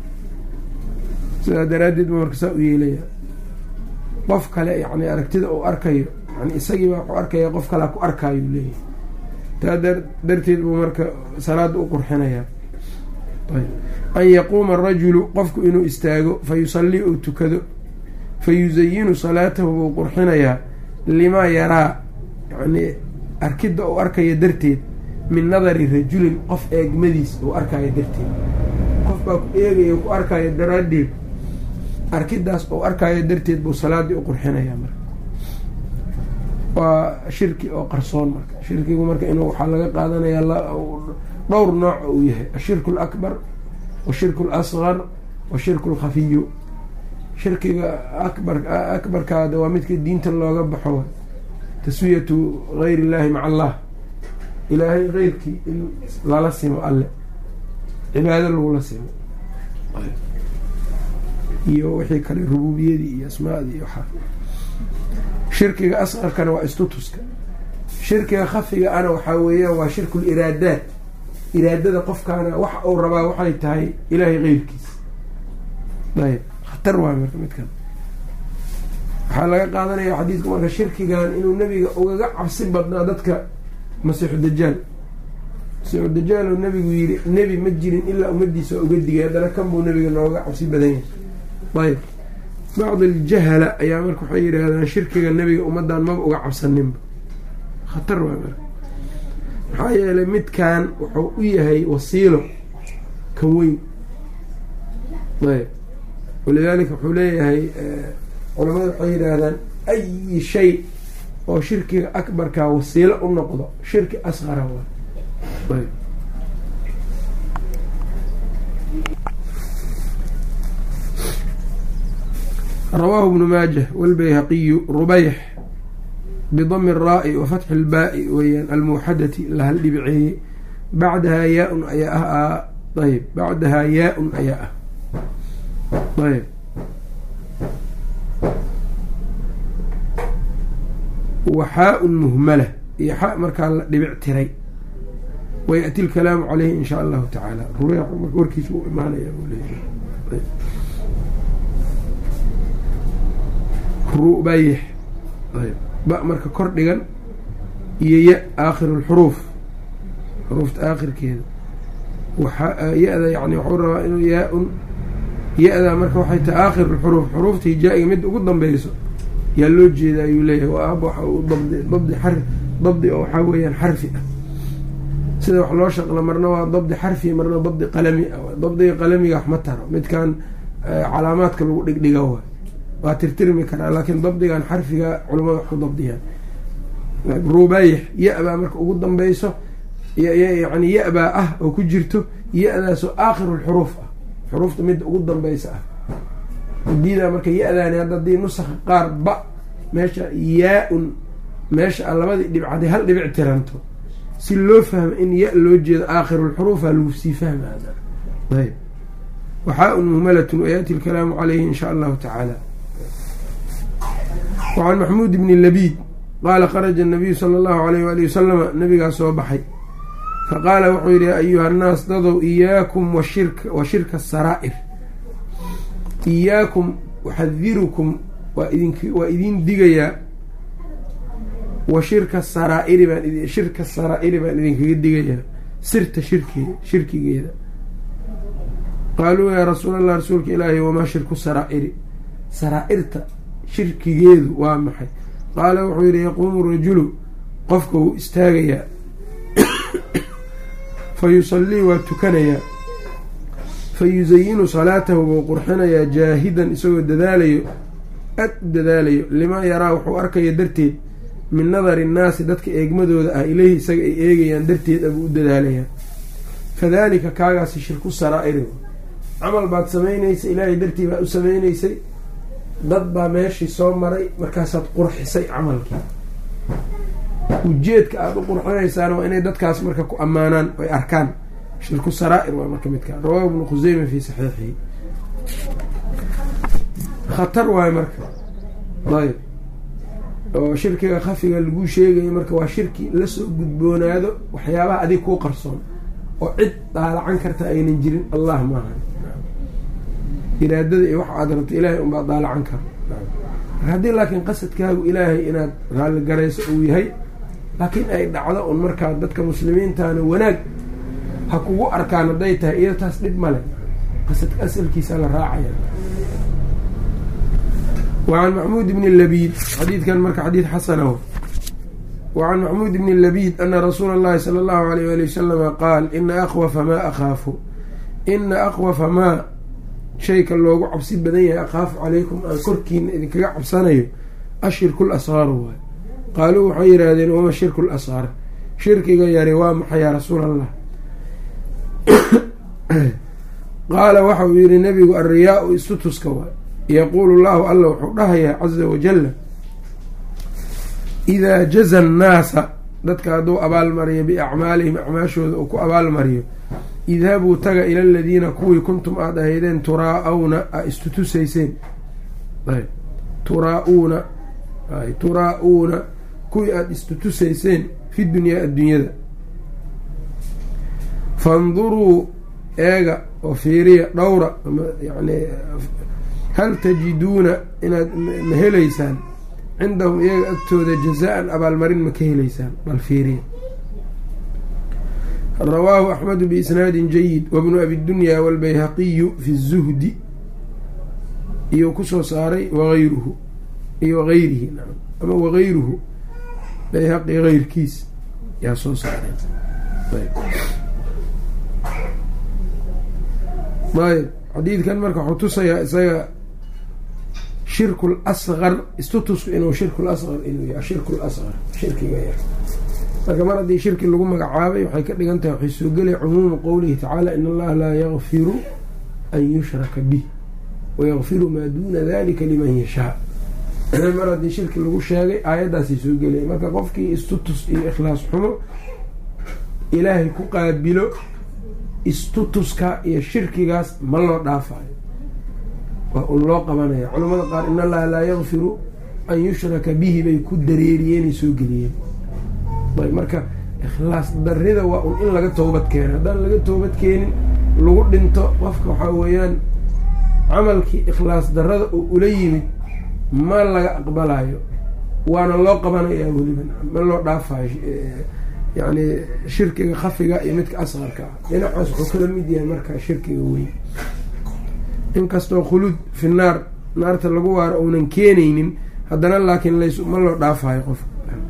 sidaa daraaddeed buu marka saa u yeelayaa qof kale yani aragtida ou arkayo yani isagiiba waxuu arkaya qof kalea ku arkaayo leeyahay taa darteed buu marka salaada u qurxinayaa. an yaquuma arajulu qofku inuu istaago fa yusallii ou tukado fayusayinu salaatahu buu qurxinayaa limaa yaraa yacnii arkidda uu arkaya darteed min nadari rajulin qof eegmadiis uu arkaayo darteed. qof baa ku eegaya ku arkaayo daraaddeed, arkiddaas uu arkaayo darteed buu salaaddii u qurxinayaa. marka waa shirki oo qarsoon. marka shirkigu marka inuu waxaa laga qaadanayaa dhowr nooc uu yahay: ashirku alakbar washirku alasqar washirku alkhafiyu. shirkiga akbarkaada waa midka diinta looga baxo, taswiyatu gayr illaahi maca allah, ilaahay keyrkii in lala simo alle, cibaado lagula simo, iyo wixii kale rububiyadii iyo asmaadii iyo waxaa. shirkiga asqarkana waa istutuska. shirkiga khafiga ana waxaa weeyaan waa shirku liraadaat, iraadada qofkaana wax uu rabaa waxay tahay ilaahay keyrkiis. ayb khatar waay marka midkan. waxaa laga qaadanaya xadiidku marka shirkigan inuu nebiga ugaga cabsi badnaa dadka masiixu dajaal. masiixu dajaal oo nebigu yidhi nebi ma jirin ilaa ummadiisa uga digay, haddana kan buu nebiga nooga cabsi badan yahay. ayb bacdi aljahala ayaa marka waxay yidhaahdaan shirkiga nebiga ummaddan maba uga cabsaninba. khatar waay marka, maxaa yeelay midkan wuxuu u yahay wasiilo kan weyn. ayb walidaalika wuxuu leeyahay culamada waxay yidhaahdaan ayi shay oo shirkiga akbarkaa wasiilo u noqdo shirki asqara waa. ayb rawaahu ibnu maajah walbayhaqiyu rubayx bidami الraa'i wa fatxi اlbaa'i weyaan almuuxadati lahal dhibiceeye bacdahaa yaa-un ayaa ah. ayb bacdahaa yaa-un ayaa ah. ayb waxaa-un muhmala iyo xa markaa la dhibic tiray. wayaأti اlkalaamu caleyhi in shaa allahu tacaala. rubayx marka warkiisa uu imaanaya buu leeyahay. rubayx ayb ba marka kor dhigan iyo ya aakhiru lxuruuf, xuruufta aakhirkeeda. ya-da yani waxuu rabaa inuu yaa-un, ya-da marka waxay tahay aakhiru lxuruuf, xuruufta hijaa-iga mid ugu dambeyso yaa loo jeeda ayuu leeyahay. waa aab waxa uu dabdi oo waxaa weeyaan xarfi ah, sida wax loo shaqlo marna waa dabdi xarfi, marna dabdi qalami ah. dabdiga qalamiga wax ma taro, midkan calaamaadka lagu dhigdhiga waay, waa tirtirmi karaa, laakiin dabdigan xarfiga culamada wax ku dabdiyaan. rubayx ya-baa marka ugu dambeyso, yani ya-baa ah oo ku jirto, ya-daasoo aakhiru lxuruuf ah, xuruufta midda ugu dambeysa ah. diidaa marka ya-daani haddii nusakha qaar ba meesha yaa-un meesha a labadii dhibcad hal dhibic tiranto si loo fahmo in ya loo jeedo aakhirulxuruufa lagu sii fahma. ayb waxaa-un muhmalatun wayaati alkalaamu caleyhi in shaa allahu tacaala. wacan maxmuud bni labiid qaala kharaja nabiyu sala allahu alayh waali wasalama, nabigaa soo baxay. faqaala wuxuu yidhi yaa ayuha nnaas dadow iyaakum wa shirka saraa'ir. iyaakum uxadirukum waa idin digayaa, wa shirka saraa'iri baan idinkaga digayaa, sirta shirkigeeda. qaaluu yaa rasuul allah, rasuulka ilaahi wamaa shirku saraa'iri, saraa-irta shirkigeedu waa maxay? qaala wuxuu yidhi yaquumu rajulu, qofka wuu istaagayaa, fa yusallii waa tukanayaa, fa yusayinu salaatahu buu qurxinayaa, jaahidan isagoo dadaalayo limaa yaraa wuxuu arkaya darteed, min nadari nnaasi dadka eegmadooda ah ileyhi isaga ay eegayaan darteed abuu u dadaalayaa. fadalika kaagaasi shirku saraa'iri, camal baad samaynaysay, ilaahay dartii baad u samaynaysay, dad baa meeshii soo maray, markaasaad qurxisay camalkii. ujeedka aada u qurxinaysaana waa inay dadkaas marka ku ammaanaan oy arkaan. shirku saraa'ir waa marka midkaa. rawaahu ibnu khuseyma fii saxiixihi. khatar waayo marka. ayb oo shirkiga khafiga lagu sheegayo marka waa shirki lasoo gudboonaado waxyaabaha adig kuu qarsoon oo cid daalacan karta aynan jirin, allah maaha. iraadada iyo wax aad rabto ilaahay unbaa daalacan karo. haddii laakiin qasadkaagu ilaahay inaad raalli garayso uu yahay, laakiin ay dhacdo un markaa dadka muslimiintaana wanaag ha kugu arkaan hadday tahay, iyado taas dhib male, qasadka asalkiisa la raacaya. wacan maxmuud bni labiid xadiidkan marka xadiid xasanaho wacan maxmuud bni labiid ana rasuula اllahi salى اllahu alayh wali wasalama qaal ina aqwafa maa shayka loogu cabsi badan yahay akhaafu calaykum aan korkiina idinkaga cabsanayo ashirku lasqaaru waay qaaluu waxay yidhaahdeen wama shirku lasqaar shirkiga yari waa maxay yaa rasuul allah qaala waxa uu yihi nabigu alriyaau istutuska waay yaquulu llahu alla wuxuu dhahayaa caza wajalla idaa jaza annaasa dadka hadduu abaalmariyo biacmaalihim acmaashooda uu ku abaalmariyo idhabuu taga ila aladiina kuwii kuntum aada ahaydeen turaa-awna a istutusayseen turaa-uuna kuwii aada istutusayseen fi dunyaa addunyada fanduruu eega oo fiiriya dhowra yani hal tajiduuna inaad ma helaysaan cindahum iyaga agtooda jazaan abaalmarin ma ka helaysaan bal fiiriya rawaahu axmedu biisnaadin jayid wabnu abi dunya walbayhaqiyu fi zuhdi iyo kusoo saaray waayruhu iyo wagayrihi ama wagayruhu bayhaqi geyrkiis yaa soo saaray ayb xadiidkan marka wuxuu tusayaa isaga shirku lasqar istutusku inuu shirku lasqar inuu yahay shirku lasqar shirkiga yahay marka mar haddii shirki lagu magacaabay waxay ka dhigan tahay waxay soo gelaya cumuumu qowlihi tacaala in allaha laa yakfiru an yushraka bih wayakfiru maa duuna dalika liman yashaa mar haddii shirki lagu sheegay aayaddaasay soo gelaya marka qofkii istutus iyo ikhlaas xumo ilaahay ku qaabilo istutuska iyo shirkigaas ma loo dhaafayo waa un loo qabanaya culamada qaar in allaha laa yakfiru an yushraka bihi bay ku dareeriyeenay soo geliyeen marka ikhlaas darida waa un in laga toobad keeno haddaan laga toobad keenin lagu dhinto qofka waxaa weeyaan camalkii ikhlaas darada oo ula yimid ma laga aqbalayo waana loo qabanayaa weliba ma loo dhaafayo yani shirkiga khafiga iyo midka asqarka ah dhinacaas wuxuu kala mid yahay marka shirkiga weyn inkastoo khuluud fi naar naarta lagu waaro uunan keenaynin haddana laakiin ma loo dhaafayo qofka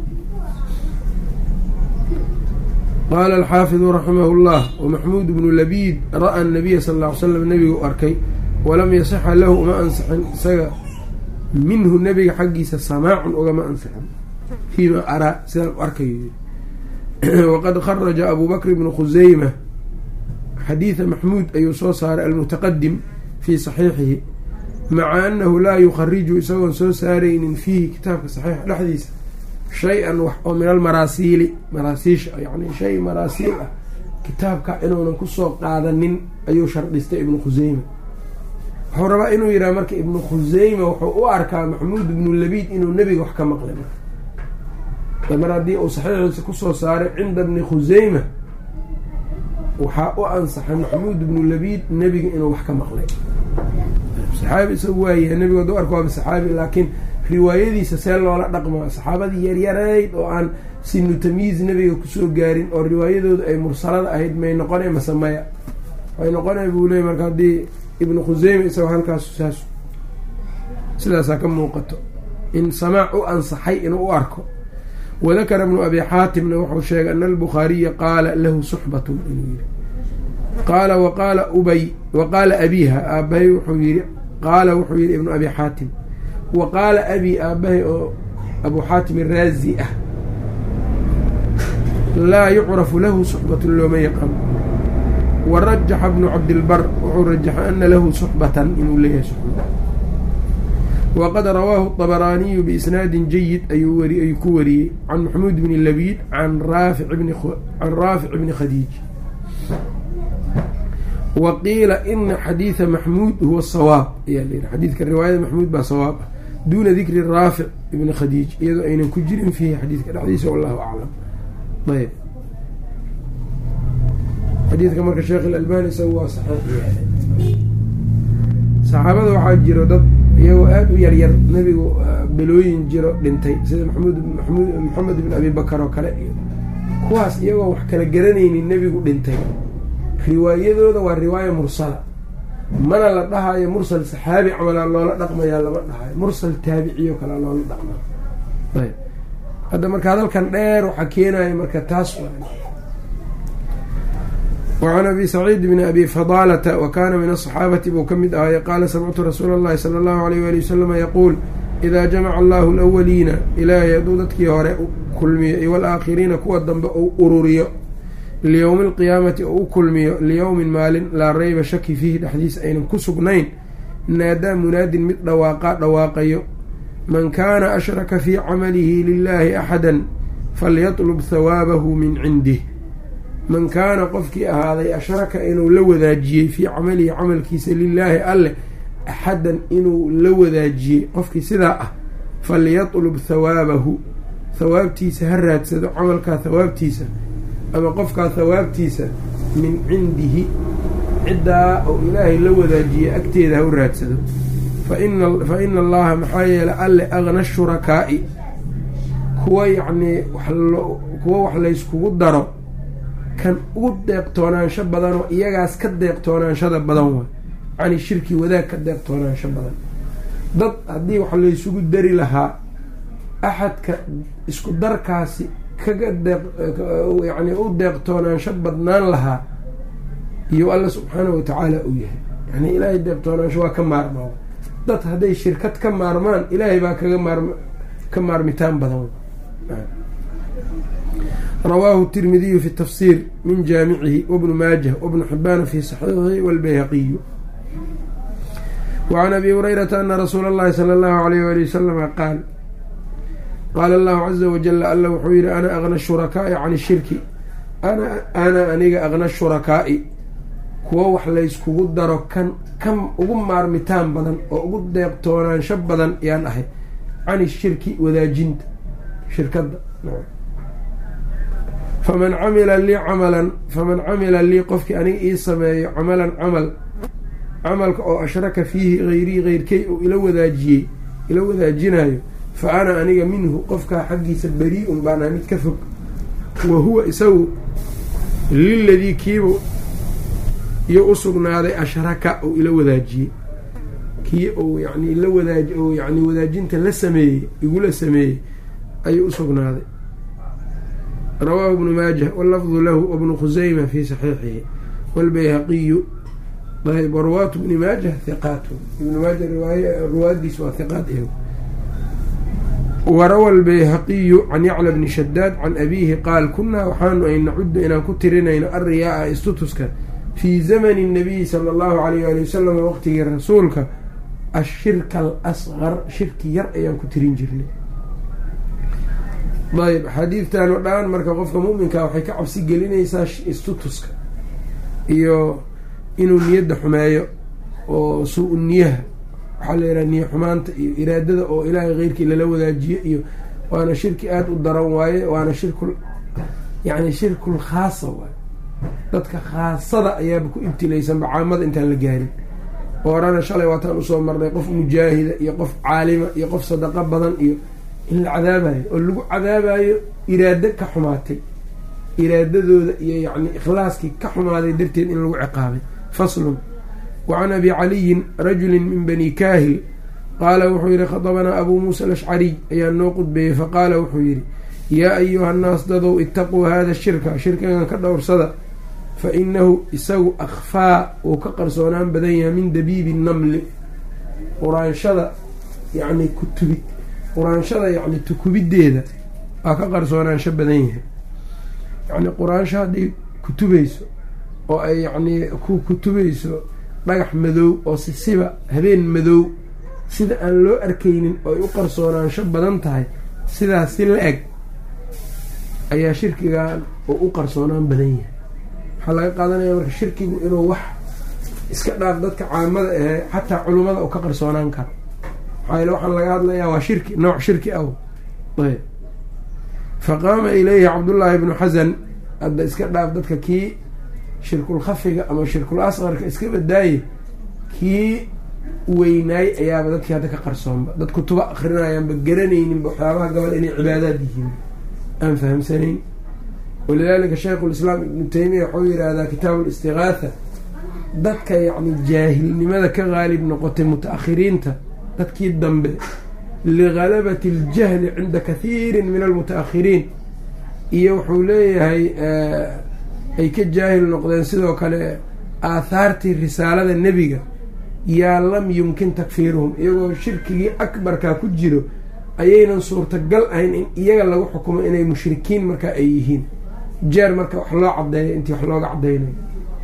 qaala alxaafidu raximah اllah wamaxmuud bnu labiid ra-a anabiya sal ll ly slam nebigu arkay walam yasixa lahu uma ansixin isaga minhu nebiga xaggiisa samaacun ugama ansixin fiima araa sidaan u arkayo waqad kharaja abu bakr bnu khuseyma xadiida maxmuud ayuu soo saaray almutaqadim fii saxiixihi maca anahu laa yukhariju isagoon soo saaraynin fiihi kitaabka saxiixa dhexdiisa shay-an wax oo min almaraasiili maraasiisha yani shay maraasiil ah kitaabka inuunan kusoo qaadanin ayuu shardhistay ibnu khuseyma wuxuu rabaa inuu yidhaha marka ibnu khuseyma wuxuu u arkaa maxmuud ibnu labiid inuu nebiga wax ka maqlay mar haddii uu saxiixiisa kusoo saaray cinda ibni khuseyma waxaa u ansaxay maxmuud ibnu labiid nebiga inuu wax ka maqlay saxaabi isagu waayahay nebiga hadduu arka waaba saxaabi laakiin riwaayadiisa see loola dhaqmaa saxaabadii yaryarayd oo aan sinu tamyiiz nebiga kusoo gaarin oo riwaayadooda ay mursalada ahayd may noqonay mase maya waxay noqonay buu leeyay marka haddii ibnu khuseyma isagoo halkaas saas sidaasaa ka muuqato in samaac u ansaxay inuu u arko wadakara ibnu abi xaatimna wuxuu sheegay ana albukhaariya qaala lahu suxbatun inuu yihi qaala waqaala ubay waqaala abiha aabahay wuxuu yihi qaala wuxuu yihi ibnu abi xaatim wa qaala abi aabahay oo abu xaatim iraazi ah laa yucrafu lahu suxbatun looma yaqaano warajaxa bnu cabdilbar wuxuu rajaxay ana lahu suxbatan inuu leeyahay suxba waqad rawaahu طabaraaniyu biisnaadin jayid ayuu ku wariyey can maxmuud bni labiid can raafic bni khadiij wa qiila ina xadiida maxmuud huwa sawaab ayaa layihi xadiidka riwaayada maxmuud baa sawaab ah duuna dikri raafic ibni khadiij iyadoo aynan ku jirin fiihi xadiidka dhexdiisa wallahu aclam. ayb xadiidka marka sheekh ilalbani isagu waa saxiix yahay. saxaabada waxaa jiro dad iyagoo aada u yaryar nebigu bilooyin jiro dhintay sida maxamed ibn abi bakar oo kale iyo kuwaas iyagoo wax kala garanaynin nebigu dhintay riwaayadooda waa riwaaya mursala mana la dhahayo mursal saxaabi camalaa loola dhaqmayaa lama dhahayo mursal taabiciyo kalaa loola dhaqmaya. ayb hadda marka hadalkan dheer waxaa keenaya marka taas wacan abi saciid bni abi fadaalata wa kaana min asaxaabati buu ka mid ahaye qaala samictu rasuula allahi sala allahu alayh waali wasalama yaquul idaa jamaca allahu alawaliina ilaahay hadduu dadkii hore kulmiyo iyo walaakhiriina kuwa dambe uu ururiyo liyowmi alqiyaamati oo u kulmiyo liyowmin maalin laa rayba shaki fiihi dhexdiisa aynan ku sugnayn naadaa munaadin mid dhawaaqayo man kaana ashraka fii camalihi lilaahi axadan falyatlub hawaabahu min cindih. man kaana qofkii ahaaday ashraka inuu la wadaajiyey fii camalihi camalkiisa lilaahi alleh axadan inuu la wadaajiyey qofkii sidaa ah falyatlub hawaabahu hawaabtiisa ha raadsado camalkaa hawaabtiisa ama qofkaa hawaabtiisa min cindihi ciddaa oo ilaahay la wadaajiyey agteeda ha u raadsado. fa ina allaha maxaa yeelay alle agna shurakaa'i kuwa yacnii kuwa wax layskugu daro kan ugu deeqtoonaansho badan oo iyagaas ka deeqtoonaanshada badan waay cani shirki wadaag ka deeqtoonaansho badan. dad haddii wax laysugu dari lahaa axadka isku darkaasi kaga yani u deeqtoonaansho badnaan lahaa iyo alla subxaanahu watacaala uu yahay yani ilaahay deeqtoonaansho waa ka maarmaa. dad hadday shirkad ka maarmaan ilaahay baa ka maarmitaan badan. rawaahu tirmidiyu fi tafsiir min jaamicihi wabnu maajah wabnu xibbaana fi saxiixihi walbayhaqiyu. wacan abi hurayrata ana rasuula allahi sala allahu alayh waali wasalama qaal qaala allahu caza wajala alla wuxuu yihi ana agna shurakaa'i can shirki ana aniga agna shurakaa'i kuwo wax layskugu daro kan ugu maarmitaan badan oo ugu deeqtoonaansho badan yaan ahay cani shirki wadaajinta shirkadda. faman camila lii qofkii aniga ii sameeyo camalan camalka oo ashraka fiihi hayrii heyrkay oo ila wadaajinayo fa ana aniga minhu qofkaa xaggiisa bari-un baana mid ka fog. wa huwa isagu liladii kiibu iyo u sugnaaday ashraka oo ila wadaajiyey kii ou yani oo yani wadaajinta la sameeyey igula sameeyey ayuu u sugnaaday. rawaahu ibnu maajah wallafdu lahu wabnu khusayma fi saxiixihi walbayhaqiyu. ayb waruwaatu ibni maajah hiqaatu ibnu maajah ruwaadiis waa hiqaat iyagu. warawa albayhaqiyu can yacla bni shadaad can abiihi qaal kunaa waxaanu ay nacudu inaan ku tirinayno alriyaa-a istutuska fii zamani nabiyi sala allahu alayh ali wasalam waqtigii rasuulka ashirka alasqar shirki yar ayaan ku tirin jirnay. ayb xadiidtan oo dhan marka qofka mu'minka waxay ka cabsi gelinaysaa istutuska iyo inuu niyadda xumeeyo oo suu-u niyaha waxaa la yidhaha niya xumaanta iyo iraadada oo ilaahay keyrkii lala wadaajiyo iyo waana shirki aada u daran waaye waana shirkul khaasa waaye. dadka khaasada ayaaba ku ibtilaysanba caamada intaan la gaarin. horana shalay waataan usoo marnay qof mujaahida iyo qof caalima iyo qof sadaqo badan iyo in la cadaabayo oo lagu cadaabayo iraado ka xumaatay iraadadooda iyo yacni ikhlaaskii ka xumaaday darteed in lagu ciqaabay. faslun wacan abi caliyin rajulin min bani kaahil qaala wuxuu yihi khadabanaa abuu muusa alashcariy ayaa noo qudbeeyey faqaala wuxuu yidhi yaa ayuha nnaas dadow itaquu hada shirka shirkigan ka dhowrsada fa inahu isagu akhfaa uu ka qarsoonaan badan yahay min dabiibi namli quraanshada yani quraanshada yani tukubiddeeda waa ka qarsoonaansho badan yahay. yani quraansho hadday kutubayso oo ay yacnii ku kutubayso dhagax madow oo sisiba habeen madow sida aan loo arkaynin oo ay u qarsoonaansho badan tahay sidaas si la eg ayaa shirkigan oo u qarsoonaan badan yahay. waxaa laga qaadanaya marka shirkigu inuu wax iska dhaaf dadka caamada ahee xataa culummada u ka qarsoonaan karo. maxaa yeele waxaan laga hadlayaa waa shirki nooc shirki aw. ayb faqaama ilayhi cabdullaahi bnu xasan hadda iska dhaaf dadka kii shirkul khafiga ama shirkul asqarka iska badaaye kii weynaay ayaaba dadkii hadda ka qarsoonba dad kutuba akrinayaanba garanayninba waxyaabaha gabal inay cibaadaad yihiin aan fahamsanayn. walidaalika shaykhulislaam ibnu taymiya waxuu yihahdaa kitaabu listigaatha dadka yacni jaahilnimada ka qaalib noqotay muta-akhiriinta dadkii dambe lighalabati اljahli cinda kathiirin min almuta-akhiriin iyo wuxuu leeyahay ay ka jaahil noqdeen sidoo kale aahaartii risaalada nebiga yaa lam yumkin takfiiruhum iyagoo shirkigii akbarkaa ku jiro ayaynan suurtagal ahayn in iyaga lagu xukumo inay mushrikiin markaa ay yihiin jeer marka wax loo cadeeyo intii wax looga cadeynayo.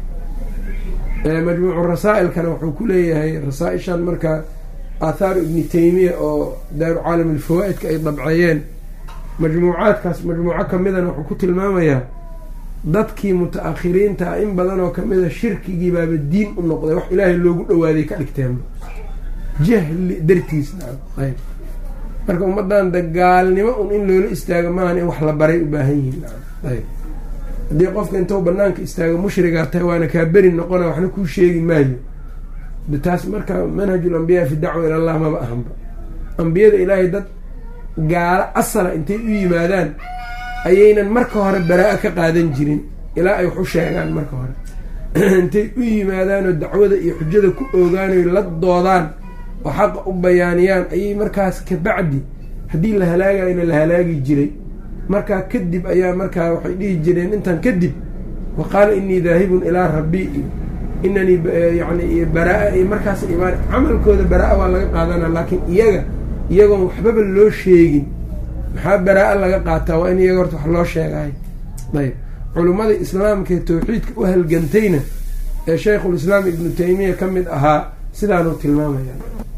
majmuucu rasaa'ilkana wuxuu ku leeyahay rasaa-ishan marka aahaaru ibni taymiya oo daaru caalam alfawaa'idka ay dabceeyeen majmuucaadkaas majmuuco kamidana wuxuu ku tilmaamayaa dadkii muta-akhiriinta in badan oo kamida shirkigii baaba diin u noqday wax ilaahay loogu dhawaaday ka dhigteenba jahli dartiis. ayb marka ummadan dagaalnimo un in loola istaago maahan in wax la baray u baahan yihiin. ayb haddii qofka intuu banaanka istaago mushrigaa tahay waana kaa beri noqona waxna kuu sheegi maayo de taas marka manhajul ambiyaa fi dacwa ila allah maba ahanba. ambiyada ilaahay dad gaalo asala intay u yimaadaan ayaynan marka hore baraa-a ka qaadan jirin ilaa ay wax u sheegaan marka hore intay u yimaadaanoo dacwada iyo xujada ku oogaanoy la doodaan oo xaqa u bayaaniyaan ayay markaas kabacdi haddii la halaagayna la halaagi jiray. markaa kadib ayaa markaa waxay dhihi jireen intaan kadib wa qaala inii daahibun ilaa rabbii inanii yani baraa-a iyo markaas imaan camalkooda baraa-a waa laga qaadanaa laakiin iyagoon waxbaba loo sheegin maxaa baraa-a laga qaataa waa in iyaga horta wax loo sheegaay. ayb culummada islaamka ee tawxiidka u halgantayna ee shaykhulislaam ibnu taymiya ka mid ahaa sidaanuu tilmaamaya.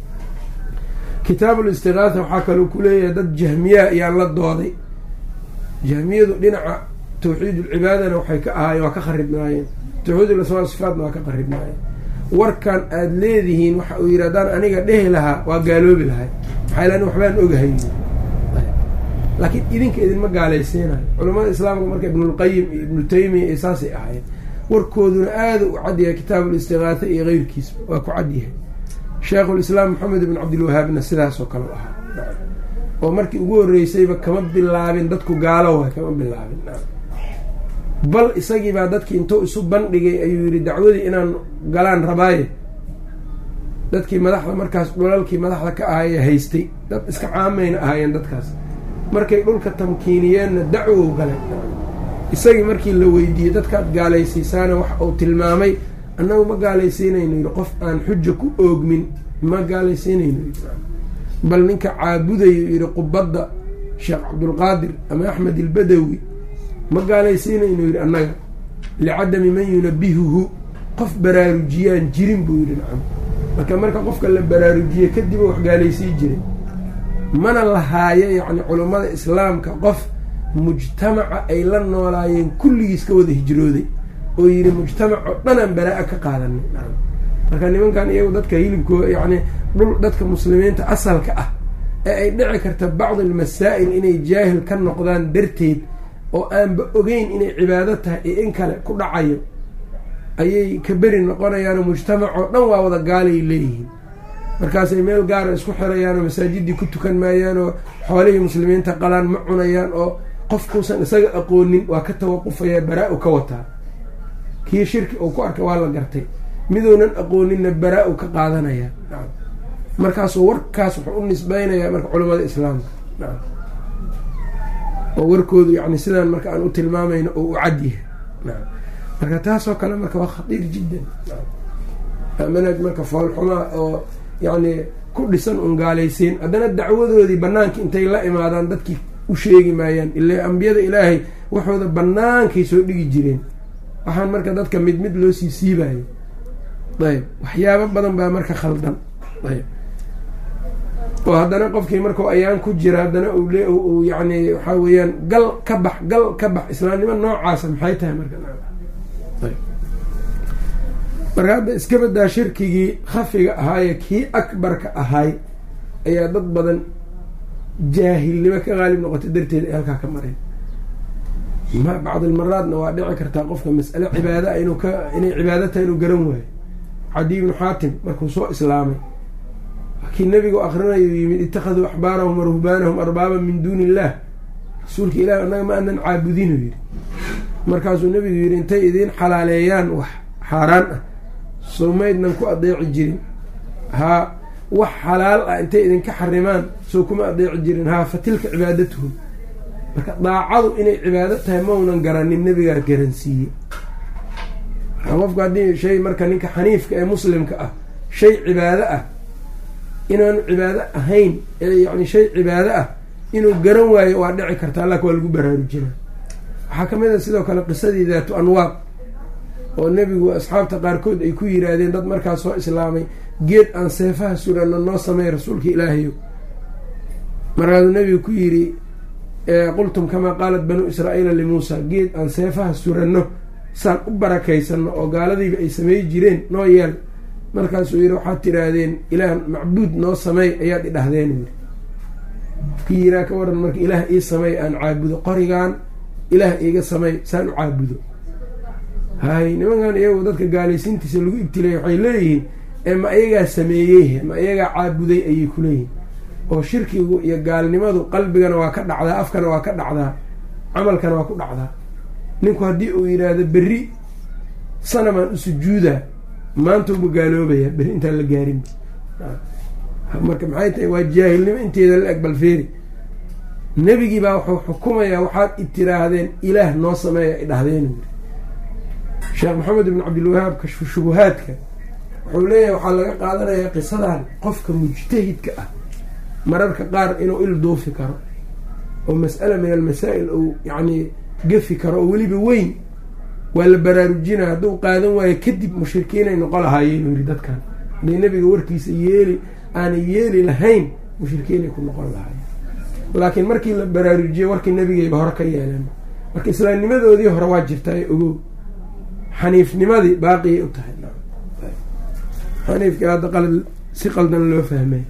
kitaabul istiqaatha waxaa kaloo ku leeyahay dad jahmiyaa ayaan la dooday. jahmiyadu dhinaca tawxiidulcibaadana waxay ka ahaayeen waa ka kharibnaayeen, tawxiidul asmaa sifaatna waa ka kharibnaayeen. warkan aada leedihiin waxa uu yidhi haddaan aniga dhehi lahaa waa gaaloobi lahay maxaa ilan waxbaan ogahay laakiin idinka idinma gaalaysiinayo. culamada islaamka marka ibnulqayim iyo ibnu taymiya iyo saasay ahaayeen warkooduna aada u cadyahay kitaabul istiqaatha iyo keyrkiisba waa ku cadyahay. sheekhulislaam maxamed ibn cabdilwahaabna sidaasoo kale u ahaa oo markii ugu horreysayba kama bilaabin dadku gaalo waay kama bilaabin bal isagiibaa dadkii intuu isu bandhigay ayuu yidhi dacwadii inaan galaan rabaaye dadkii madaxda markaas dhulalkii madaxda ka ahaaye haystay dad iska caamayna ahaayeen dadkaas markay dhulka tamkiiniyeenna dacwow galay. isagii markii la weydiiyey dadkaad gaalaysiisaana wax uu tilmaamay annagu ma gaalaysiinayno yidhi qof aan xuja ku oogmin ma gaalaysiinayno yidhi bal ninka caabudayo yidhi qubadda sheekh cabdulqaadir ama axmed ilbadawi ma gaalaysiinayno yidhi annaga licadami man yunabihuhu qof baraarujiyaan jirin buu yidhi nacam. marka qofka la baraarujiye kadib wax gaalaysii jiray mana lahaayo yacni culummada islaamka qof mujtamaca ay la noolaayeen kulligiis ka wada hijrooday oo yidhi mujtamac oo dhan aan baraa-a ka qaadanay. marka nimankan iyagu dadka hilibkooda yacni dhul dadka muslimiinta asalka ah ee ay dhici karta bacdi almasaa'il inay jaahil ka noqdaan darteed oo aanba ogeyn inay cibaado tahay iyo in kale ku dhacayo ayay ka beri noqonayaanoo mujtamac oo dhan waa wada gaalay leeyihiin. markaasay meel gaara isku xirayaanoo masaajidii ku tukan maayaan oo xoolihii muslimiinta qalaan ma cunayaan oo qofkuusan isaga aqoonin waa ka tawaqufayaa baraa-u ka wataa. kii shirki uu ku arkay waa la gartay midounan aqooninna baraa-u ka qaadanaya. markaasuu warkaas wuxuu u nisbeynayaa marka culamada islaamka oo warkoodu yani sidaan marka aan u tilmaamayno oo u cadyahay. marka taasoo kale marka waa khatiir jiddan manhaj marka foolxumaa oo yacni ku dhisan un gaalaysiin haddana dacwadoodii banaanka intay la imaadaan dadkii u sheegi maayaan ilaa ambiyada ilaahay waxooda banaankay soo dhigi jireen waxaan marka dadka mid mid loo sii siibayo. ayb waxyaabo badan baa marka khaldan. ayb oo haddana qofkii markuu ayaan ku jira haddana uu yani waxaa weeyaan gal ka bax islaamnimo noocaasa maxay tahay marka. marka hadda iska badaa shirkigii khafiga ahaaye kii akbarka ahaay ayaa dad badan jaahilnimo ka qaalib noqotay darteed ay halkaa ka mareen. bacdilmaraadna waa dhici kartaa qofka mas'ale cibaada inay cibaado tahay inuu garan waayo. cadiy ibnu xaatim markuu soo islaamay kii nabigu akrinayo yimid ittakhaduu axbaarahum wa ruhbaanahum arbaaban min duuni illaah rasuulka ilahi annaga ma anan caabudinu yidhi. markaasuu nabigu yidhi intay idiin xalaaleeyaan wax xaaraan ah soo maydnan ku adeeci jirin haa wax xalaal ah intay idinka xarimaan soo kuma adeeci jirin haa fatilka cibaadatuhum marka daacadu inay cibaado tahay maunan garanin nebigaa garansiiye qofku haddii shay marka ninka xaniifka ee muslimka ah shay cibaado ah inaanu cibaado ahayn yani shay cibaado ah inuu garan waayo waa dhici karta allak waa lagu baraarujinaa waxaa ka mid a sidoo kale qisadii daatu anwaaq oo nebigu asxaabta qaarkood ay ku yiraahdeen dad markaas soo islaamay geed aan seefaha surano noo sameey rasuulka ilaahayo markaasuu nebigu ku yidhi qultum kamaa qaalat banuu israa'iila limuusa geed aan seefaha suranno saan u barakaysano oo gaaladiiba ay samey jireen noo yeel markaasuu yidhi waxaad tidhaahdeen ilaah macbuud noo sameey ayaad idhahdeen yiri kii yiraa ka waran marka ilaah ii sameey aan caabudo qorigaan ilaah iiga sameey saan u caabudo hay nimankan iyagu dadka gaalaysiintiisa lagu ibtilay waxay leeyihiin ma ayagaa sameeyey ma ayagaa caabuday ayay ku leeyihiin oo shirkigu iyo gaalnimadu qalbigana waa ka dhacdaa afkana waa ka dhacdaa camalkana waa ku dhacdaa ninku haddii uu yidhaahdo berri sanamaan u sujuudaa maanta uba gaaloobaya berri intaan la gaarinba marka maxay tahay waa jaahilnimo inteeda la eg balfeeri nebigii baa wuxuu xukumayaa waxaad itiraahdeen ilaah noo sameeya idhahdeen sheekh maxamed ibn cabdilwahaab kashfu shubuhaadka wuxuu leeyahay waxaa laga qaadanayaa qisadan qofka mujtahidka ah mararka qaar inuu il duufi karo oo mas'ala min almasaa'il uu yacni gefi karo oo weliba weyn waa la baraarujinaa hadduu qaadan waayo kadib mushrikiinay noqon lahaayeen uu yidhi dadkan hadday nebiga warkiisa aanay yeeli lahayn mushrikiinay ku noqon lahaayeen laakiin markii la baraarujiyey warkii nebigayba hore ka yeeleen marka islaamnimadoodii hore waa jirtaa ee ogow xaniifnimadii baaqiyay u tahay xaniifkii hadda si qaldan loo fahmay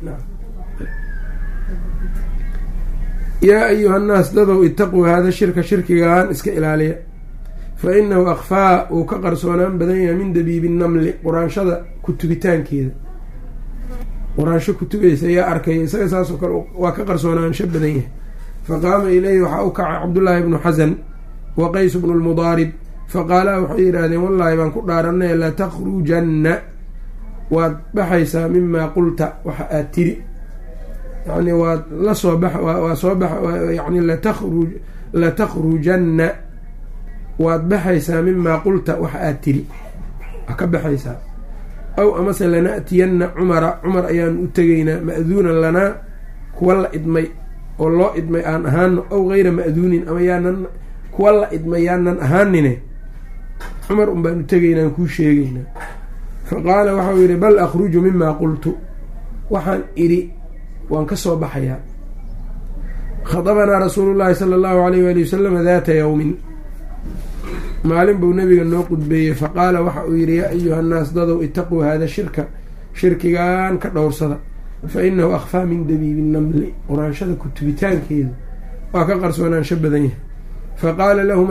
yaa ayuha nnaas dadow itaquu haada shirka shirkigaan iska ilaaliya fa inahu akfaa uu ka qarsoonaan badan yahay min dabiibi namli quraanshada kutubitaankeeda quraansho kutugaysa ayaa arkaya isaga saasoo kale waa ka qarsoonaansho badan yahay faqaama ileyhi waxaa u kacay cabdullaahi bnu xasan wa qays bnu lmudaarib faqaalaa waxay yidhaahdeen wallaahi baan ku dhaaranay latakhrujanna waad baxaysaa mimaa qulta waxa aad tiri yani waad la soo bax waa soo bax yani latakhrujanna waad baxaysaa mimaa qulta waxa aad tiri waa ka baxaysaa aw amase lana'tiyanna cumar ayaan u tegaynaa ma'duunan lanaa kuwa la idmay oo loo idmay aan ahaano aw gayra ma'duunin ama yaanan kuwa la idmay yaanan ahaanine cumar un baan u tegaynaa aan kuu sheegaynaa fa qaala waxau yidhi bal akhruju mimaa qultu waxaan idhi waan ka soo baxayaa khadabanaa rasuulu llaahi sala allahu alayh waali wasalama daata yowmin maalin buu nabiga noo qudbeeyey faqaala waxa uu yidhi yaa ayuha nnaas dadow itaquu haada shirka shirkigaan ka dhowrsada fa inahu akhfaa min dabiibi namli quraanshada kutubitaankeedu waa ka qarsoonaansho badan yahay faqaala lahu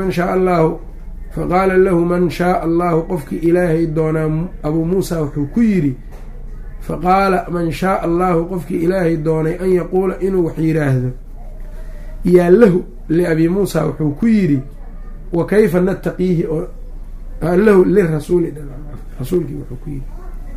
man shaaa allahu qofkii ilaahay doonaa abuu muusa wuxuu ku yidhi faqaala man shaaa allahu qofkii ilaahay doonay an yaquula inuu wax yidhaahdo yaa lahu liabii muusa wuxuu ku yidhi wa kayfa nataqiihi oo lahu lirasuuli rasuulkii wuxuu ku yidhi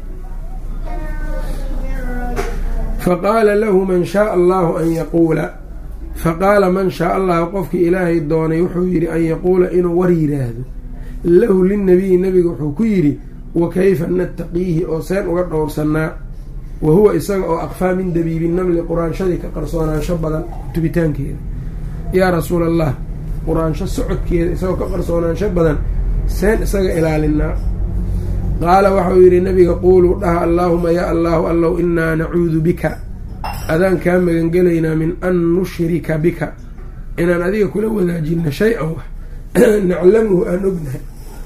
faqaala lahu man shaaa allahu an yaquula faqaala man shaaa allahu qofkii ilaahay doonay wuxuu yidhi an yaquula inuu war yidhaahdo lahu linabiyi nabiga wuxuu ku yidhi wa kayfa nataqiihi oo seen uga dhowrsanaa wa huwa isaga oo akfaa min dabiibi namli quraanshadii ka qarsoonaansho badan tubitaankeeda yaa rasuula allah quraansho socodkeeda isagoo ka qarsoonaansho badan seen isaga ilaalinaa qaala waxau yidhi nabiga quuluu dhaha allaahuma yaa allaahu allow inaa nacuudu bika adaan kaa magangelaynaa min an nushrika bika inaan adiga kula wadaajinna shay-an wax naclamuhu aan ognahay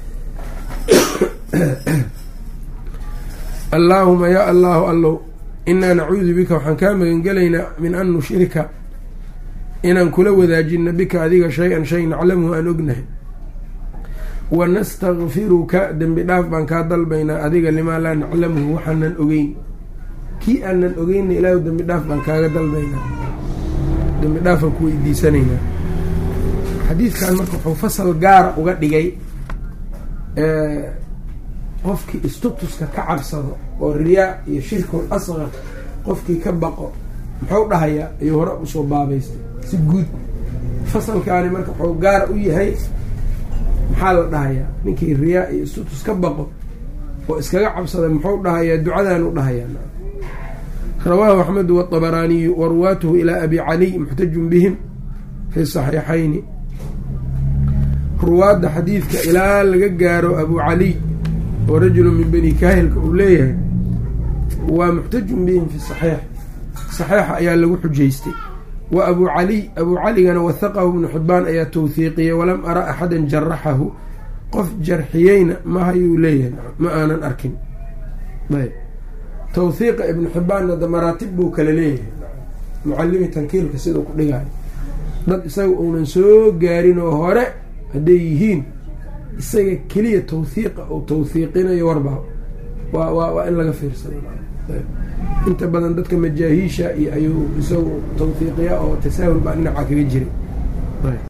allaahuma yaa allaahu allow inaa nacuudu bika waxaan kaa magangelaynaa min an nushrika inaan kula wadaajinna bika adiga shay-an shay naclamuhu aan ognahay wanastakfiruka dembi dhaaf baan kaa dalbaynaa adiga limaa laa naclamuhu waxaanan ogeyn kii aanan ogeyna ilaahu dembi dhaaf baan kaaga dalbaynaa dembi dhaafaan ku weydiisanaynaa xadiidkan marka wuxuu fasal gaara uga dhigay qofkii istutuska ka cabsado oo riyaa iyo shirkul asqar qofkii ka baqo muxuu dhahayaa ayuu hore usoo baabaystay si guud. fasalkaani marka wuxuu gaar u yahay maxaa la dhahayaa ninkii riyaa iyo istutus ka baqo oo iskaga cabsada muxuu dhahayaa ducadan u dhahayaa. rawaahu axmed wاطabaraaniyu waruwaatuhu ilaa abi caliy muxtajun bihim fi صaxiixayni. ruwaadda xadiidka ilaa laga gaaro abu caliy oo rajulu min bani kaahilka uu leeyahay waa muxtajun bihim fi saxiix, saxiixa ayaa lagu xujaystay. wa abu caliy abu caligana wahaqahu ibnu xibbaan ayaa tawhiiqiyey walam ara axadan jaraxahu, qof jarxiyeyna mahayuu leeyahay ma aanan arkin. ayb tawhiiqa ibnu xibbaanna da maraatib buu kala leeyahay mucallimi tankiilka siduu ku dhigaayo. dad isaga uunan soo gaarin oo hore hadday yihiin isaga keliya tawhiiqa uu tawhiiqinayo warbaa waa in laga fiirsado. inta badan dadka majaahiisha iyo ayuu isagu tawhiiqiya oo tasaahul baa dhinaca kaga jiray.